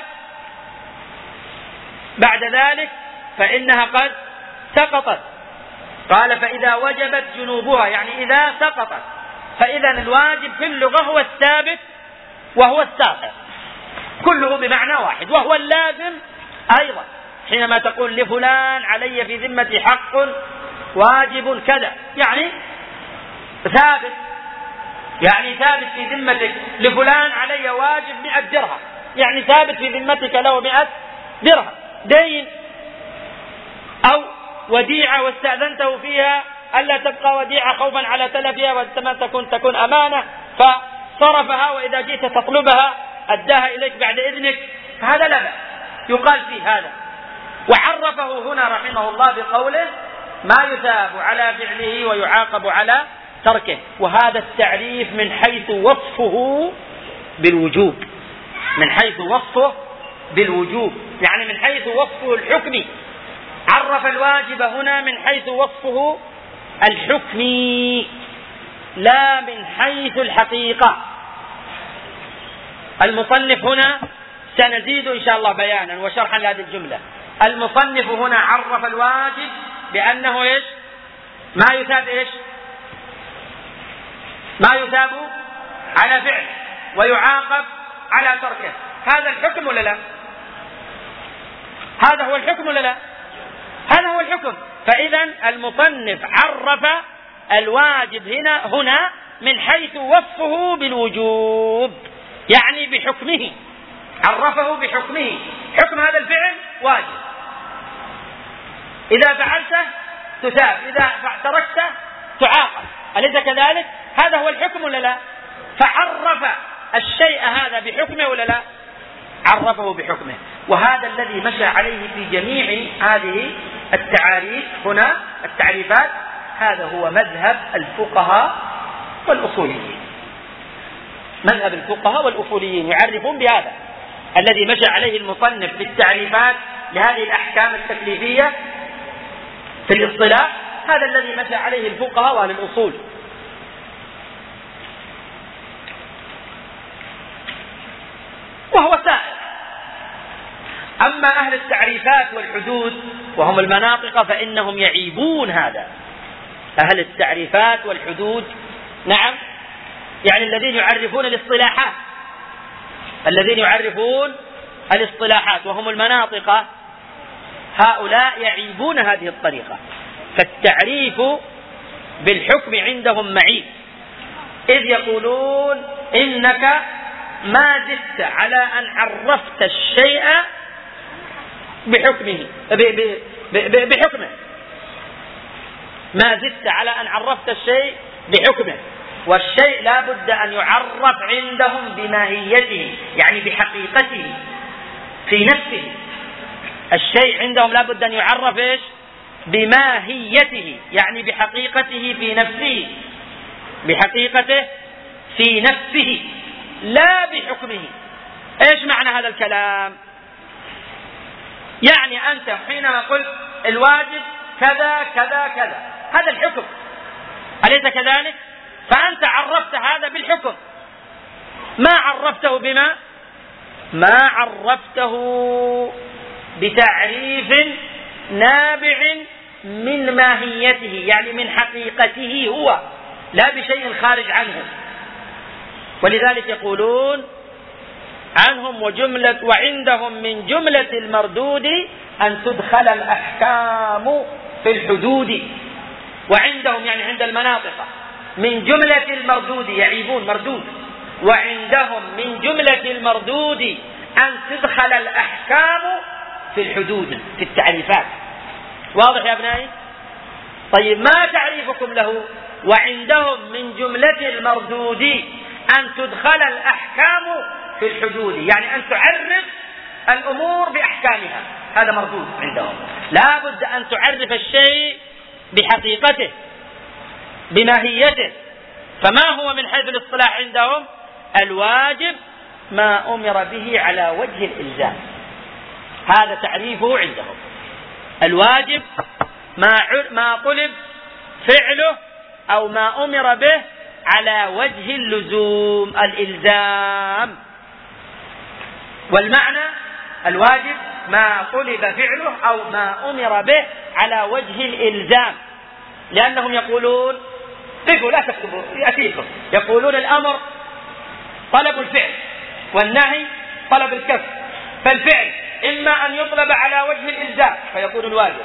بعد ذلك فإنها قد سقطت. قال: فإذا وجبت جنوبها، يعني إذا سقطت. فإذا الواجب في اللغة هو الثابت وهو الساقط، كله بمعنى واحد، وهو اللازم أيضا. حينما تقول لفلان علي في ذمتي حق واجب كذا، يعني ثابت، يعني ثابت في ذمتك لفلان علي واجب 100 درهم، يعني ثابت في ذمتك له 100 درهم. دين أو وديعة واستأذنته فيها ألا تبقى وديعة خوفا على تلفها وما تكون أمانة فصرفها، وإذا جئت تطلبها أداها إليك بعد إذنك، فهذا لا بأس يقال فيه هذا. وعرفه هنا رحمه الله بقوله ما يثاب على فعله ويعاقب على تركه، وهذا التعريف من حيث وصفه بالوجوب، من حيث وصفه بالوجوب، يعني من حيث وصفه الحكمي. عرف الواجب هنا من حيث وصفه الحكمي لا من حيث الحقيقة. المصنف هنا سنزيد إن شاء الله بيانا وشرحا لهذه الجملة. المصنف هنا عرف الواجب بأنه إيش؟ ما يثاب إيش؟ ما يثاب على فعل ويعاقب على تركه. هذا الحكم ولا لا؟ هذا هو الحكم ولا لا؟ هذا هو الحكم. فإذا المصنف عرف الواجب هنا من حيث وصفه بالوجوب، يعني بحكمه، عرفه بحكمه. حكم هذا الفعل واجب، إذا فعلته تثاب، إذا تركته تعاقب، أليس كذلك؟ هذا هو الحكم ولا لا؟ فعرف الشيء هذا بحكمه ولا لا؟ عرفه بحكمه. وهذا الذي مشى عليه في جميع هذه التعاريف هنا، التعريفات، هذا هو مذهب الفقهاء والأصوليين. مذهب الفقهاء والأصوليين يعرفون بهذا الذي مشى عليه المصنف في التعريفات لهذه الأحكام التكليفية في الاصطلاح، هذا الذي مشى عليه الفقهاء وأهل الأصول. وهو سائر. أما أهل التعريفات والحدود وهم المناطق فإنهم يعيبون هذا. أهل التعريفات والحدود، نعم، يعني الذين يعرفون الاصطلاحات، الذين يعرفون الاصطلاحات وهم المناطق، هؤلاء يعيبون هذه الطريقة. فالتعريف بالحكم عندهم معيب، إذ يقولون إنك ما زدت على أن عرفت الشيء بحكمه بحكمه، ما زدت على أن عرفت الشيء بحكمه، والشيء لا بد أن يعرف عندهم بماهيته، يعني بحقيقته في نفسه. الشيء عندهم لا بد أن يعرف إيش؟ بماهيته، يعني بحقيقته في نفسه، بحقيقته في نفسه لا بحكمه. ايش معنى هذا الكلام؟ يعني أنت حينما قلت الواجب كذا كذا كذا، هذا الحكم، أليس كذلك؟ فأنت عرفت هذا بالحكم، ما عرفته بما؟ ما عرفته بتعريف نابع من ماهيته، يعني من حقيقته هو، لا بشيء خارج عنه. ولذلك يقولون عنهم وعندهم من جملة المردود أن تدخل الأحكام في الحدود. وعندهم يعني عند المناطق من جملة المردود، يعيبون مردود، وعندهم من جملة المردود أن تدخل الأحكام في الحدود، في التعريفات. واضح يا أبنائي؟ طيب ما تعريفكم له؟ وعندهم من جملة المردود أن تدخل الأحكام في الحدود، يعني أن تعرف الأمور بأحكامها، هذا مردود عندهم. لا بد أن تعرف الشيء بحقيقته بماهيته. فما هو من حيث الاصطلاح عندهم؟ الواجب ما أمر به على وجه الإلزام، هذا تعريفه عندهم. الواجب ما طلب فعله أو ما أمر به على وجه اللزوم، الإلزام. والمعنى الواجب ما طلب فعله أو ما أمر به على وجه الإلزام، لأنهم يقولون قفوا لا تكتبوا يأتيكم، يقولون الأمر طلب الفعل والنهي طلب الكف، فالفعل إما أن يطلب على وجه الإلزام فيكون الواجب،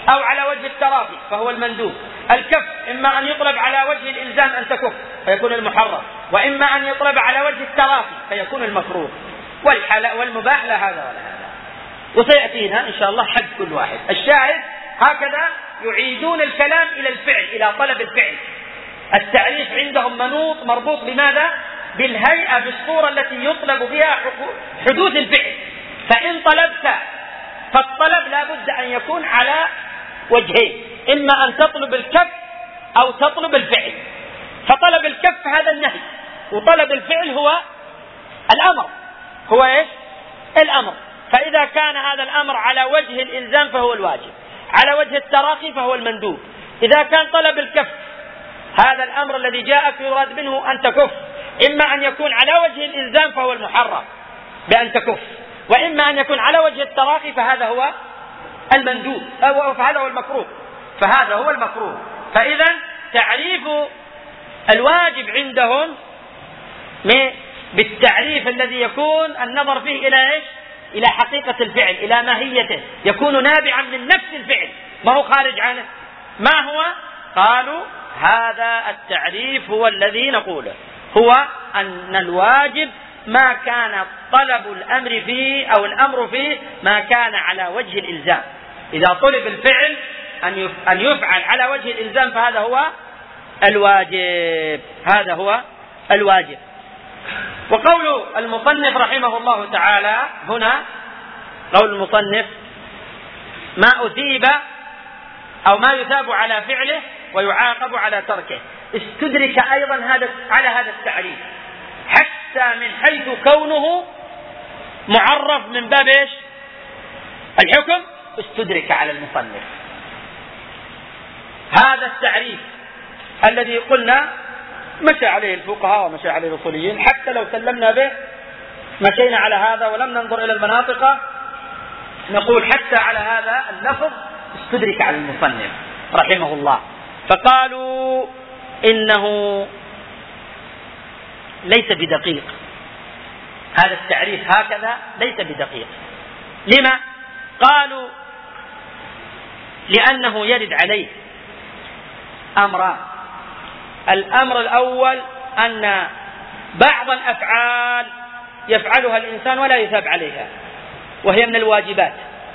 أو على وجه التراخي فهو المندوب. الكف إما أن يطلب على وجه الإلزام أن تكف فيكون المحرم، وإما أن يطلب على وجه التراخي فيكون المكروه. والمباح لا هذا ولا هذا، وسيأتينا إن شاء الله حد كل واحد. الشاهد هكذا يعيدون الكلام إلى الفعل، إلى طلب الفعل. التعريف عندهم منوط مربوط بماذا؟ بالهيئة، بالصورة التي يطلب بها حدوث الفعل. فإن طلبت فالطلب لا بد أن يكون على وجهين، إما أن تطلب الكف أو تطلب الفعل. فطلب الكف هذا النهي، وطلب الفعل هو الأمر. هو إيش؟ الأمر. فإذا كان هذا الأمر على وجه الإلزام فهو الواجب، على وجه التراخي فهو المندوب. إذا كان طلب الكف هذا الأمر الذي جاءك يراد منه أن تكف، إما أن يكون على وجه الإلزام فهو المحرم بأن تكف، وإما أن يكون على وجه التراخي فهذا هو المندوب، فهذا هو المكروه. فهذا هو المكروه. فإذا تعريف الواجب عندهم بالتعريف الذي يكون النظر فيه إلى إيش؟ إلى حقيقة الفعل، إلى ماهيته، يكون نابعا من نفس الفعل، ما هو خارج عنه. ما هو؟ قالوا هذا التعريف هو الذي نقوله، هو أن الواجب ما كان طلب الأمر فيه أو الأمر فيه ما كان على وجه الإلزام. إذا طلب الفعل أن يفعل على وجه الإلزام فهذا هو الواجب، هذا هو الواجب. وقول المصنف رحمه الله تعالى هنا، قول المصنف ما أثيب أو ما يثاب على فعله ويعاقب على تركه، استدرك أيضا على هذا التعريف، حتى من حيث كونه معرف من باب إيش؟ الحكم، استدرك على المصنف هذا التعريف الذي قلنا مشى عليه الفقهاء ومشى عليه الأصوليين. حتى لو سلمنا به مشينا على هذا ولم ننظر إلى المناطق، نقول حتى على هذا اللفظ استدرك على المصنف رحمه الله. فقالوا إنه ليس بدقيق، هذا التعريف هكذا ليس بدقيق. لما؟ قالوا لأنه يرد عليه أمران. الأمر الأول أن بعض الأفعال يفعلها الإنسان ولا يثاب عليها، وهي من الواجبات.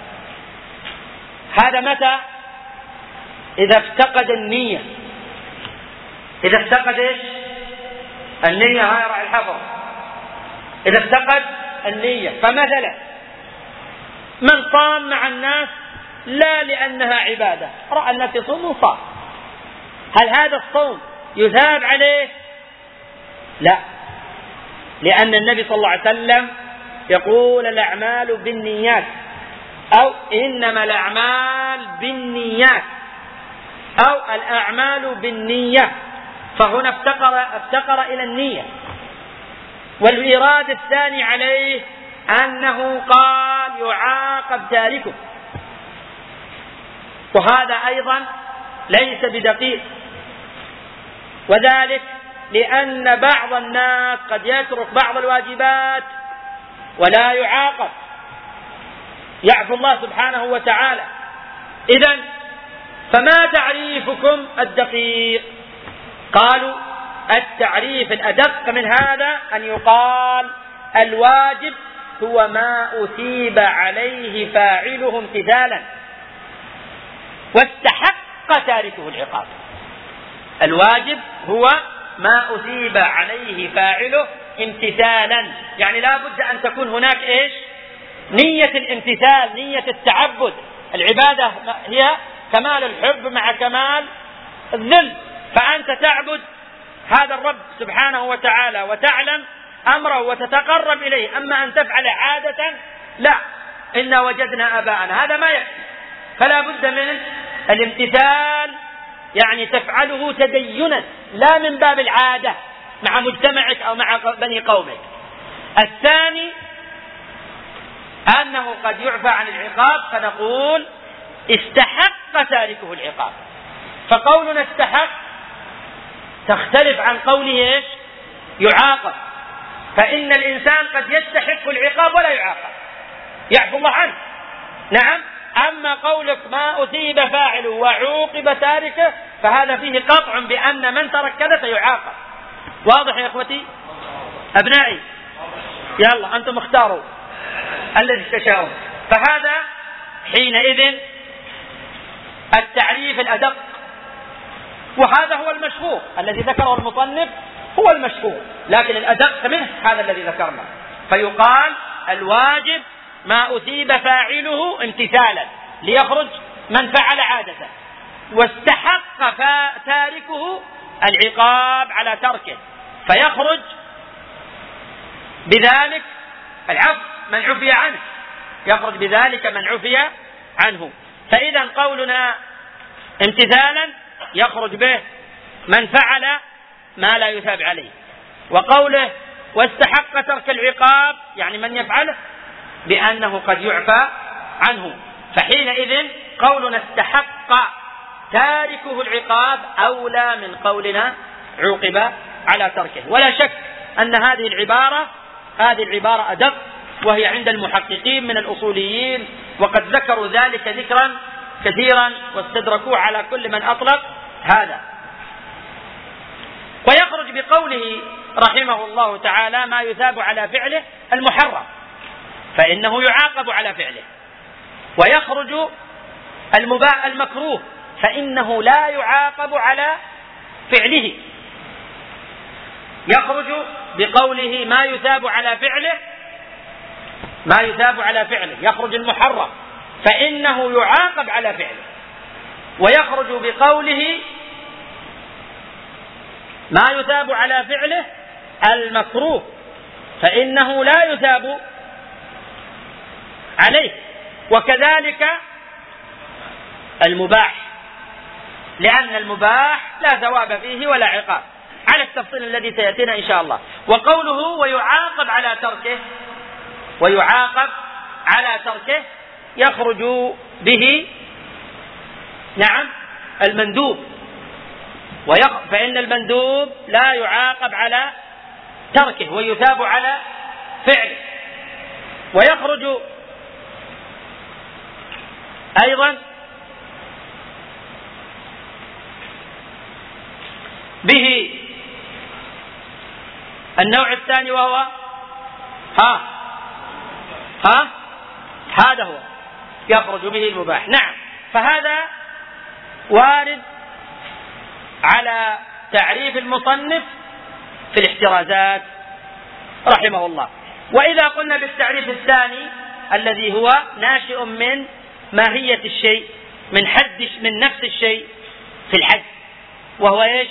هذا متى؟ إذا افتقد النية. إذا افتقد إيش؟ النية. هاي راعي الحفظ. إذا افتقد النية، فمثلا من صام مع الناس لا لأنها عبادة، رأى الناس يصومون صام، هل هذا الصوم يثاب عليه؟ لا، لأن النبي صلى الله عليه وسلم يقول الأعمال بالنيات، أو إنما الأعمال بالنيات، أو الأعمال بالنية. فهنا افتقر إلى النية. والإيراد الثاني عليه أنه قال يعاقب تاركه، وهذا أيضا ليس بدقيق، وذلك لأن بعض الناس قد يترك بعض الواجبات ولا يعاقب، يعفو الله سبحانه وتعالى. إذن فما تعريفكم الدقيق؟ قالوا التعريف الأدق من هذا أن يقال الواجب هو ما أثيب عليه فاعله امتثالا واستحق تاركه العقاب. الواجب هو ما أثيب عليه فاعله امتثالا، يعني لا بد أن تكون هناك إيش؟ نية الامتثال، نية التعبد. العبادة هي كمال الحب مع كمال الذل، فأنت تعبد هذا الرب سبحانه وتعالى وتعلم أمره وتتقرب إليه. أما أن تفعل عادة لا، إنا وجدنا آباءنا، هذا ما يكفي، فلا بد من الامتثال، يعني تفعله تدينا لا من باب العادة مع مجتمعك أو مع بني قومك. الثاني أنه قد يعفى عن العقاب، فنقول استحق تاركه العقاب. فقولنا استحق تختلف عن قوله إيش؟ يعاقب. فإن الإنسان قد يستحق العقاب ولا يعاقب، يعفو الله عنه، نعم، أما قولك ما أثيب فاعله وعوقب تاركه فهذا فيه قطع بأن من ترك كذا سيعاقب. واضح يا إخوتي أبنائي؟ يلا أنتم اختاروا الذي تشاءون. فهذا حينئذ التعريف الأدق، وهذا هو المشهور الذي ذكره المصنف، هو المشهور، لكن الأدق منه هذا الذي ذكرنا. فيقال الواجب ما أثيب فاعله امتثالا ليخرج من فعل عادة، واستحق تاركه العقاب على تركه فيخرج بذلك العفو من عفي عنه، يخرج بذلك من عفي عنه. فإذا قولنا امتثالا يخرج به من فعل ما لا يثاب عليه، وقوله واستحق ترك العقاب يعني من يفعله بأنه قد يعفى عنه. فحينئذ قولنا استحق تاركه العقاب أولى من قولنا عوقب على تركه. ولا شك أن هذه العبارة أدق، وهي عند المحققين من الأصوليين، وقد ذكروا ذلك ذكرا كثيرا واستدركوه على كل من أطلق هذا. ويخرج بقوله رحمه الله تعالى ما يثاب على فعله المحرم فإنه يعاقب على فعله، ويخرج المكروه فإنه لا يعاقب على فعله. يخرج بقوله ما يثاب على فعله يخرج المحرم فإنه يعاقب على فعله، ويخرج بقوله ما يثاب على فعله المكروه فإنه لا يثاب عليه، وكذلك المباح، لأن المباح لا ثواب فيه ولا عقاب على التفصيل الذي سيأتينا إن شاء الله. وقوله ويعاقب على تركه يخرج به المندوب، فإن المندوب لا يعاقب على تركه ويثاب على فعله. ويخرج أيضا به النوع الثاني وهو هذا هو يخرج به المباح. نعم، فهذا وارد على تعريف المصنف في الاحترازات رحمه الله. وإذا قلنا بالتعريف الثاني الذي هو ناشئ من ماهية الشيء، من نفس الشيء في الحد، وهو ايش؟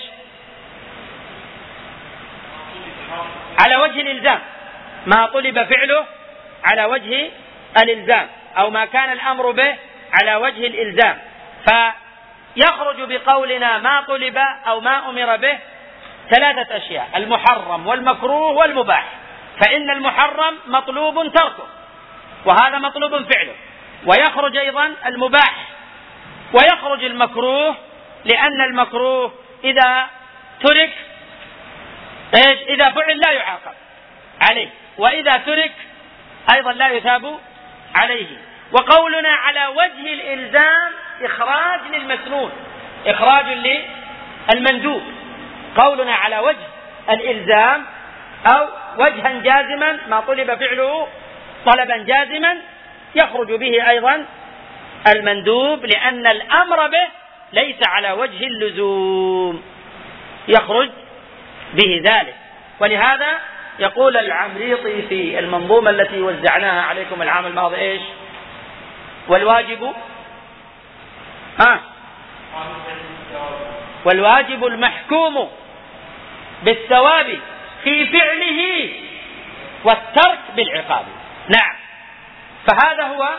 على وجه الإلزام، ما طلب فعله على وجه الإلزام، أو ما كان الأمر به على وجه الإلزام. فيخرج بقولنا ما طلب أو ما أمر به ثلاثة أشياء: المحرم والمكروه والمباح. فإن المحرم مطلوب تركه وهذا مطلوب فعله، ويخرج أيضا المباح، ويخرج المكروه، لأن المكروه إذا ترك إذا فعل لا يعاقب عليه، وإذا ترك أيضا لا يثاب عليه. وقولنا على وجه الإلزام إخراج للمسنون، إخراج للمندوب. قولنا على وجه الإلزام أو وجها جازما، ما طلب فعله طلبا جازما، يخرج به أيضا المندوب، لأن الأمر به ليس على وجه اللزوم، يخرج به ذلك. ولهذا يقول العمريطي في المنظومة التي وزعناها عليكم العام الماضي ايش؟ والواجب المحكوم بالثواب في فعله والترك بالعقاب. نعم، فهذا هو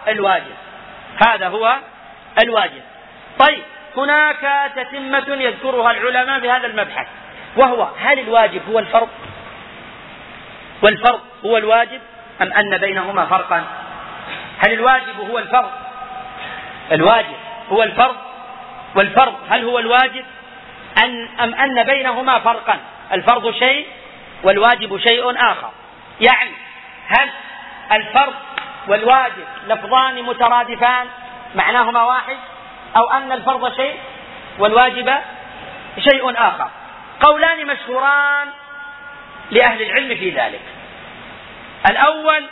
الواجب. طيب، هناك تتمة يذكرها العلماء في هذا المبحث، وهو هل الواجب هو الفرض والفرض هو الواجب، أم أن بينهما فرقا؟ هل الواجب هو الفرض؟ الواجب هو الفرض، والفرض هل هو الواجب، أم أن بينهما فرقا؟ الفرض شيء والواجب شيء آخر. يعني هل الفرض والواجب لفظان مترادفان معناهما واحد، أو أن الفرض شيء والواجب شيء آخر. قولان مشهوران لأهل العلم في ذلك. الأول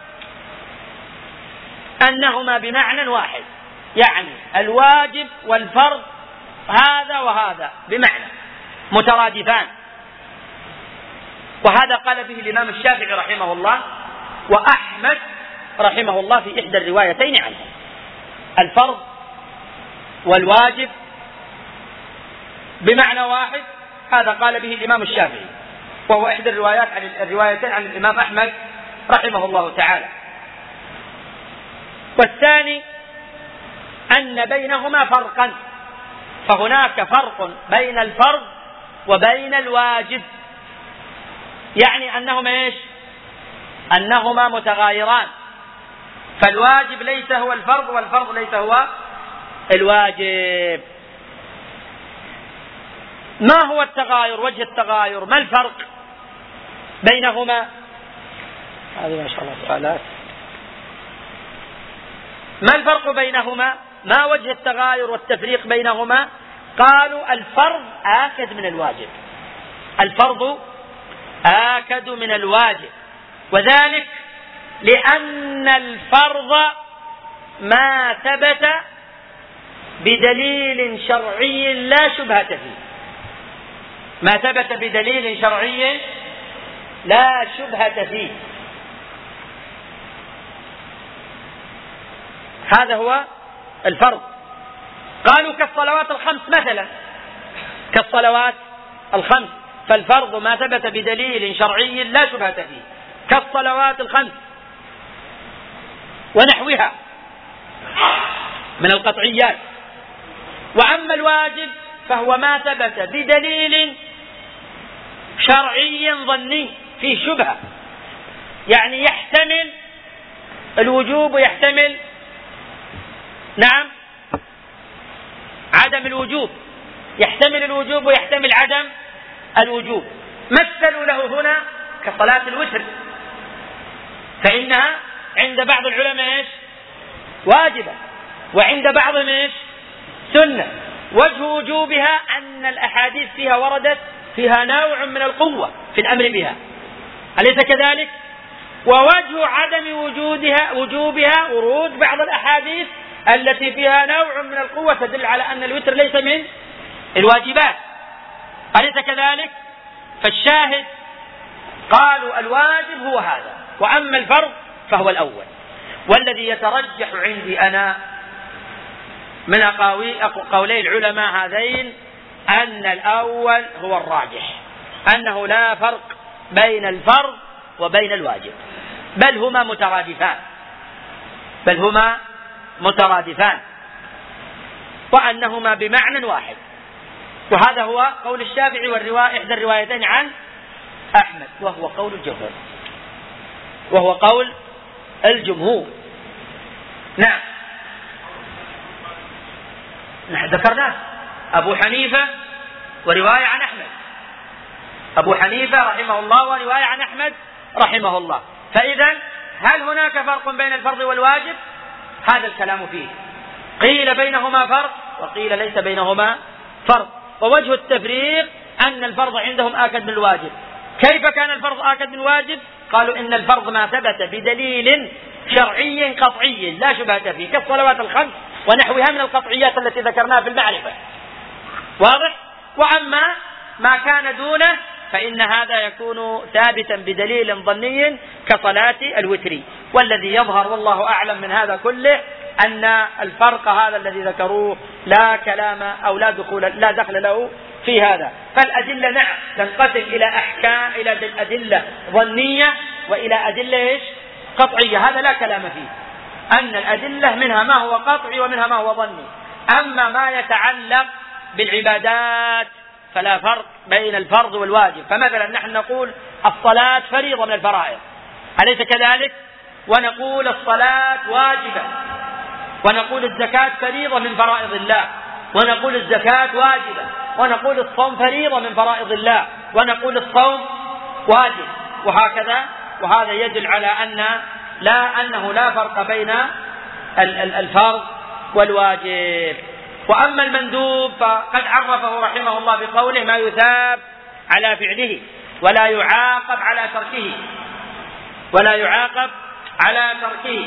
أنهما بمعنى واحد، يعني الواجب والفرض هذا وهذا بمعنى مترادفان، وهذا قال به الإمام الشافعي رحمه الله وأحمد رحمه الله في إحدى الروايتين عنه. الفرض والواجب بمعنى واحد، هذا قال به الإمام الشافعي، وهو إحدى الروايتين عن الإمام أحمد رحمه الله تعالى. والثاني أن بينهما فرقا، فهناك فرق بين الفرض وبين الواجب، يعني أنهما إيش؟ أنهما متغايران، فالواجب ليس هو الفرض والفرض ليس هو الواجب. ما هو التغاير؟ وجه التغاير، ما الفرق بينهما؟ هذه ما شاء الله سؤالات. ما الفرق بينهما؟ ما وجه التغاير والتفريق بينهما؟ قالوا الفرض آكد من الواجب، الفرض آكد من الواجب، وذلك لأن الفرض ما ثبت بدليل شرعي لا شبهة فيه، ما ثبت بدليل شرعي لا شبهة فيه، هذا هو الفرض. قالوا كالصلوات الخمس مثلا، كالصلوات الخمس، فالفرض ما ثبت بدليل شرعي لا شبهة فيه كالصلوات الخمس ونحوها من القطعيات. وأما الواجب فهو ما ثبت بدليل شرعي ظني فيه شبهة، يعني يحتمل الوجوب ويحتمل عدم الوجوب، يحتمل الوجوب ويحتمل عدم الوجوب. مثلوا له هنا كصلاة الوتر، فإنها عند بعض العلماء واجبة، وعند بعضهم سنة. وجه وجوبها أن الأحاديث فيها وردت فيها نوع من القوة في الأمر بها، أليس كذلك؟ ووجه عدم وجوبها ورود بعض الأحاديث التي فيها نوع من القوة تدل على أن الوتر ليس من الواجبات، أليس كذلك؟ فالشاهد قالوا الواجب هو هذا، وأما الفرض فهو الأول. والذي يترجح عندي أنا من قولي العلماء هذين أن الأول هو الراجح، أنه لا فرق بين الفرض وبين الواجب، بل هما مترادفان، وأنهما بمعنى واحد. وهذا هو قول الشافعي إحدى الروايتين عن أحمد، وهو قول الجمهور. نعم ذكرناه، أبو حنيفة ورواية عن أحمد، أبو حنيفة رحمه الله ورواية عن أحمد رحمه الله. فإذا هل هناك فرق بين الفرض والواجب؟ هذا الكلام فيه، قيل بينهما فرق وقيل ليس بينهما فرق. ووجه التفريق أن الفرض عندهم آكد من الواجب. كيف كان الفرض آكد من الواجب؟ قالوا إن الفرض ما ثبت بدليل شرعي قطعي لا شبهة فيه كالصلوات الخمس ونحوها من القطعيات التي ذكرناها في المعرفة، واضح؟ وأما ما كان دونه فإن هذا يكون ثابتا بدليل ظني كصلاة الوتر. والذي يظهر والله أعلم من هذا كله أن الفرق هذا الذي ذكروه لا كلام أو لا دخل له في هذا. فالأدلة تنقسم إلى أدلة ظنية وإلى أدلة قطعية، هذا لا كلام فيه، أن الأدلة منها ما هو قطعي ومنها ما هو ظني. أما ما يتعلق بالعبادات فلا فرق بين الفرض والواجب. فمثلا نحن نقول الصلاة فريضة من الفرائض، أليس كذلك؟ ونقول الصلاة واجبة، ونقول الزكاة فريضة من فرائض الله، ونقول الزكاة واجبة، ونقول الصوم فريضة من فرائض الله، ونقول الصوم واجب، وهكذا. وهذا يدل على أنه لا فرق بين الفرض والواجب. وأما المندوب فقد عرفه رحمه الله بقوله ما يثاب على فعله ولا يعاقب على تركه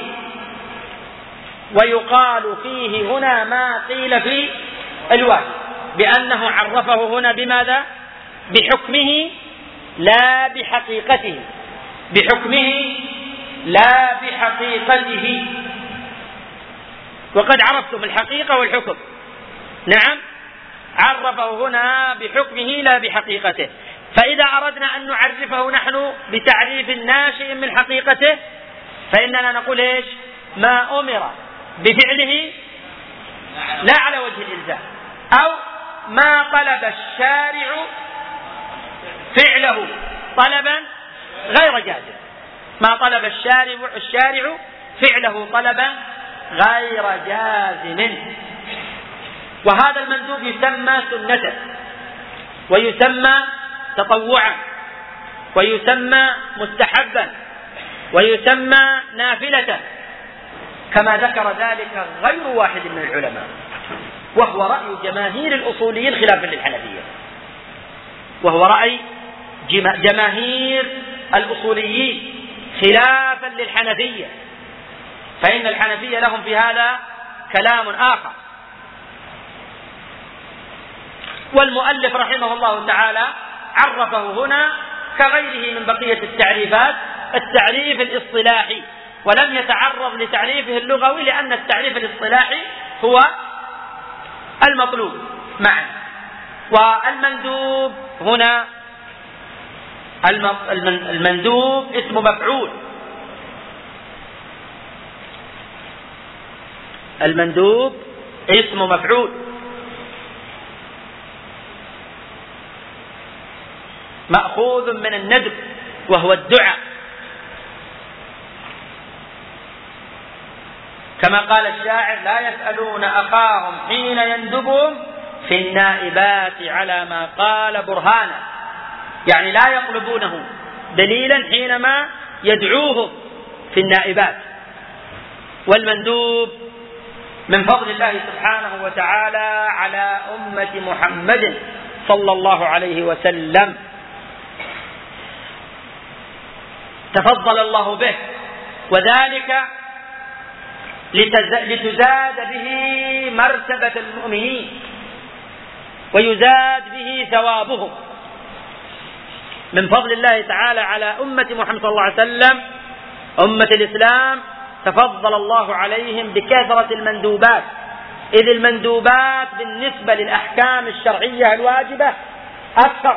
ويقال فيه هنا ما قيل في الواجب بأنه عرفه هنا بماذا؟ بحكمه لا بحقيقته، وقد عرفتم الحقيقة والحكم. نعم، عرفه هنا بحكمه لا بحقيقته. فإذا أردنا أن نعرفه نحن بتعريف ناشئ من حقيقته فإننا نقول إيش؟ ما أمر بفعله لا على وجه الإلزام، أو ما طلب الشارع فعله طلبا غير جازم، ما طلب الشارع فعله طلبا غير جازم. وهذا المندوب يسمى سنة، ويسمى تطوعا، ويسمى مستحبا، ويسمى نافلة، كما ذكر ذلك غير واحد من العلماء، وهو رأي جماهير الأصوليين خلافا للحنفية، وهو رأي جماهير الأصوليين خلافا للحنفية، فإن الحنفية لهم في هذا كلام آخر. والمؤلف رحمه الله تعالى عرفه هنا كغيره من بقية التعريفات التعريف الاصطلاحي، ولم يتعرض لتعريفه اللغوي، لأن التعريف الاصطلاحي هو المطلوب معا. والمندوب هنا المندوب اسم مفعول، المندوب اسم مفعول مأخوذ من الندب وهو الدعاء، كما قال الشاعر لا يسألون أخاهم حين يندبهم في النائبات على ما قال برهانا، يعني لا يطلبونه دليلا حينما يدعوهم في النائبات. والمندوب من فضل الله سبحانه وتعالى على أمة محمد صلى الله عليه وسلم، تفضل الله به، وذلك لتزاد به مرتبة المؤمنين ويزاد به ثوابهم. من فضل الله تعالى على أمة محمد صلى الله عليه وسلم أمة الإسلام تفضل الله عليهم بكثرة المندوبات، إذ المندوبات بالنسبة للأحكام الشرعية الواجبة أكثر،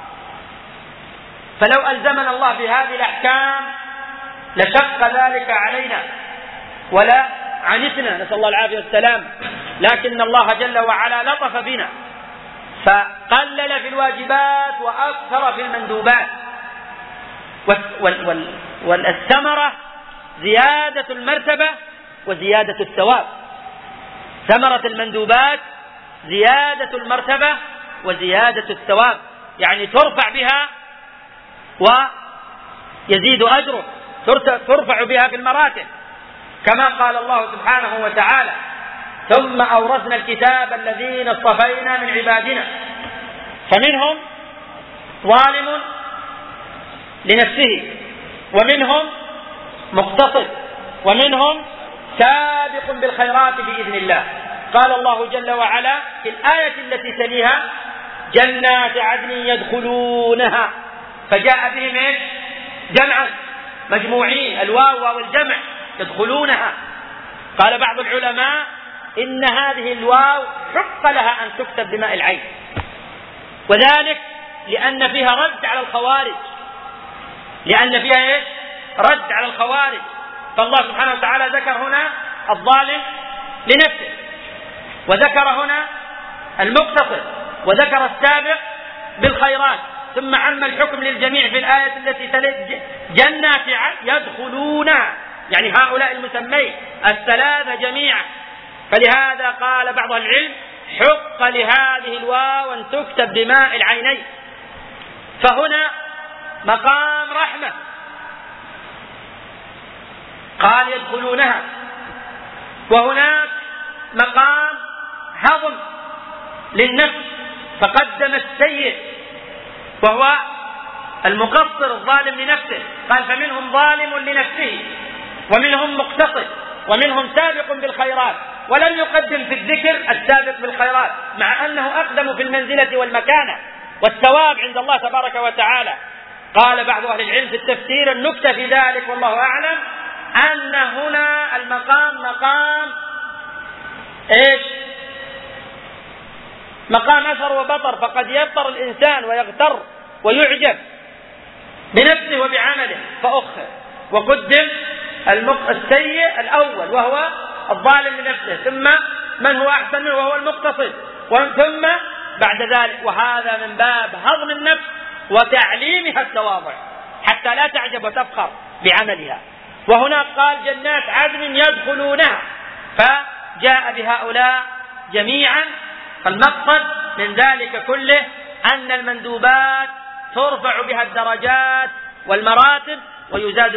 فلو ألزمنا الله بهذه الأحكام لشق ذلك علينا ولا عنتنا، نسأل الله العافية والسلام، لكن الله جل وعلا لطف بنا فقلل في الواجبات وأكثر في المندوبات. والثمرة زيادة المرتبة وزيادة الثواب، ثمرة المندوبات زيادة المرتبة وزيادة الثواب، يعني ترفع بها ويزيد أجره، ترفع بها في المراتب، كما قال الله سبحانه وتعالى ثم أورثنا الكتاب الذين اصطفينا من عبادنا فمنهم ظالم لنفسه ومنهم مقتصد ومنهم سابق بالخيرات بإذن الله. قال الله جل وعلا في الآية التي تليها جنات عدن يدخلونها، فجاء بهم ايش؟ جمعا مجموعين، الواو والجمع، يدخلونها. قال بعض العلماء إن هذه الواو حق لها أن تكتب بماء العين، وذلك لأن فيها رد على الخوارج، لأن فيها ايش؟ رد على الخوارج. فالله سبحانه وتعالى ذكر هنا الظالم لنفسه، وذكر هنا المقتصد، وذكر السابق بالخيرات، ثم عم الحكم للجميع في الآية التي تلي جنات يدخلونها، يعني هؤلاء المسمين الثلاثة جميعا. فلهذا قال بعض العلم حق لهذه الواو أن تكتب بماء العينين، فهنا مقام رحمة، قال يدخلونها، وهناك مقام هضم للنفس فقدم السيء وهو المقصر الظالم لنفسه، قال فمنهم ظالم لنفسه ومنهم مقتصد ومنهم سابق بالخيرات، ولم يقدم في الذكر السابق بالخيرات مع أنه أقدم في المنزلة والمكانة والثواب عند الله تبارك وتعالى. قال بعض أهل العلم في التفسير النكتة في ذلك والله أعلم أن هنا المقام مقام إيش؟ مقام أثر وبطر، فقد يبطر الإنسان ويغتر ويعجب بنفسه وبعمله فأخر، وقدم السيء الأول وهو الظالم لنفسه، ثم من هو أحسن منه وهو المقتصد، ثم بعد ذلك، وهذا من باب هضم النفس وتعليمها التواضع حتى لا تعجب وتفخر بعملها. وهناك قال جنات عدن يدخلونها، فجاء بهؤلاء جميعا. فالمقصد من ذلك كله أن المندوبات ترفع بها الدرجات والمراتب ويزاد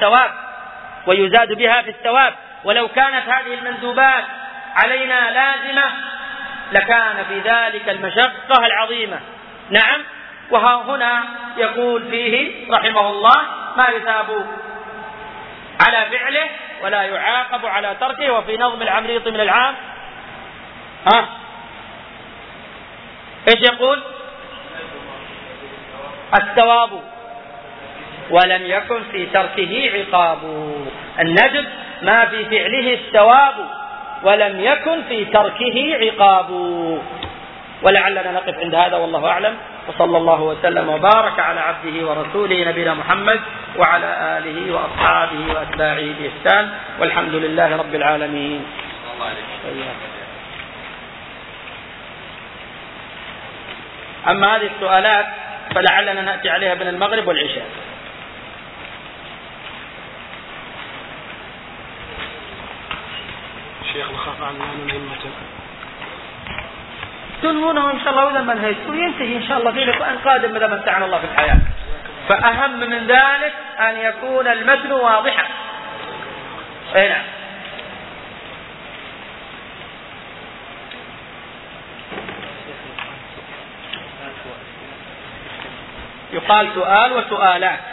بها في الثواب، ولو كانت هذه المندوبات علينا لازمة لكان في ذلك المشقة العظيمة. نعم. وها هنا يقول فيه رحمه الله ما يثاب على فعله ولا يعاقب على تركه. وفي نظم العمريط من العام ايش يقول؟ الثواب ولم يكن في تركه عقاب. الندب ما في فعله الثواب ولم يكن في تركه عقاب. ولعلنا نقف عند هذا والله أعلم، وصلى الله وسلم وبارك على عبده ورسوله نبينا محمد وعلى آله وأصحابه وأتباعه بإحسان، والحمد لله رب العالمين. أما هذه السؤالات فلعلنا نأتي عليها بين المغرب والعشاء.
شيخ نخاف عنه
تنهونه إن شاء الله وإذا ما انهيت وينتهي إن شاء الله في لقاء قادم إذا متعنا الله في الحياة. فأهم من ذلك أن يكون المتن واضحا. نعم. يقال سؤال وسؤالات.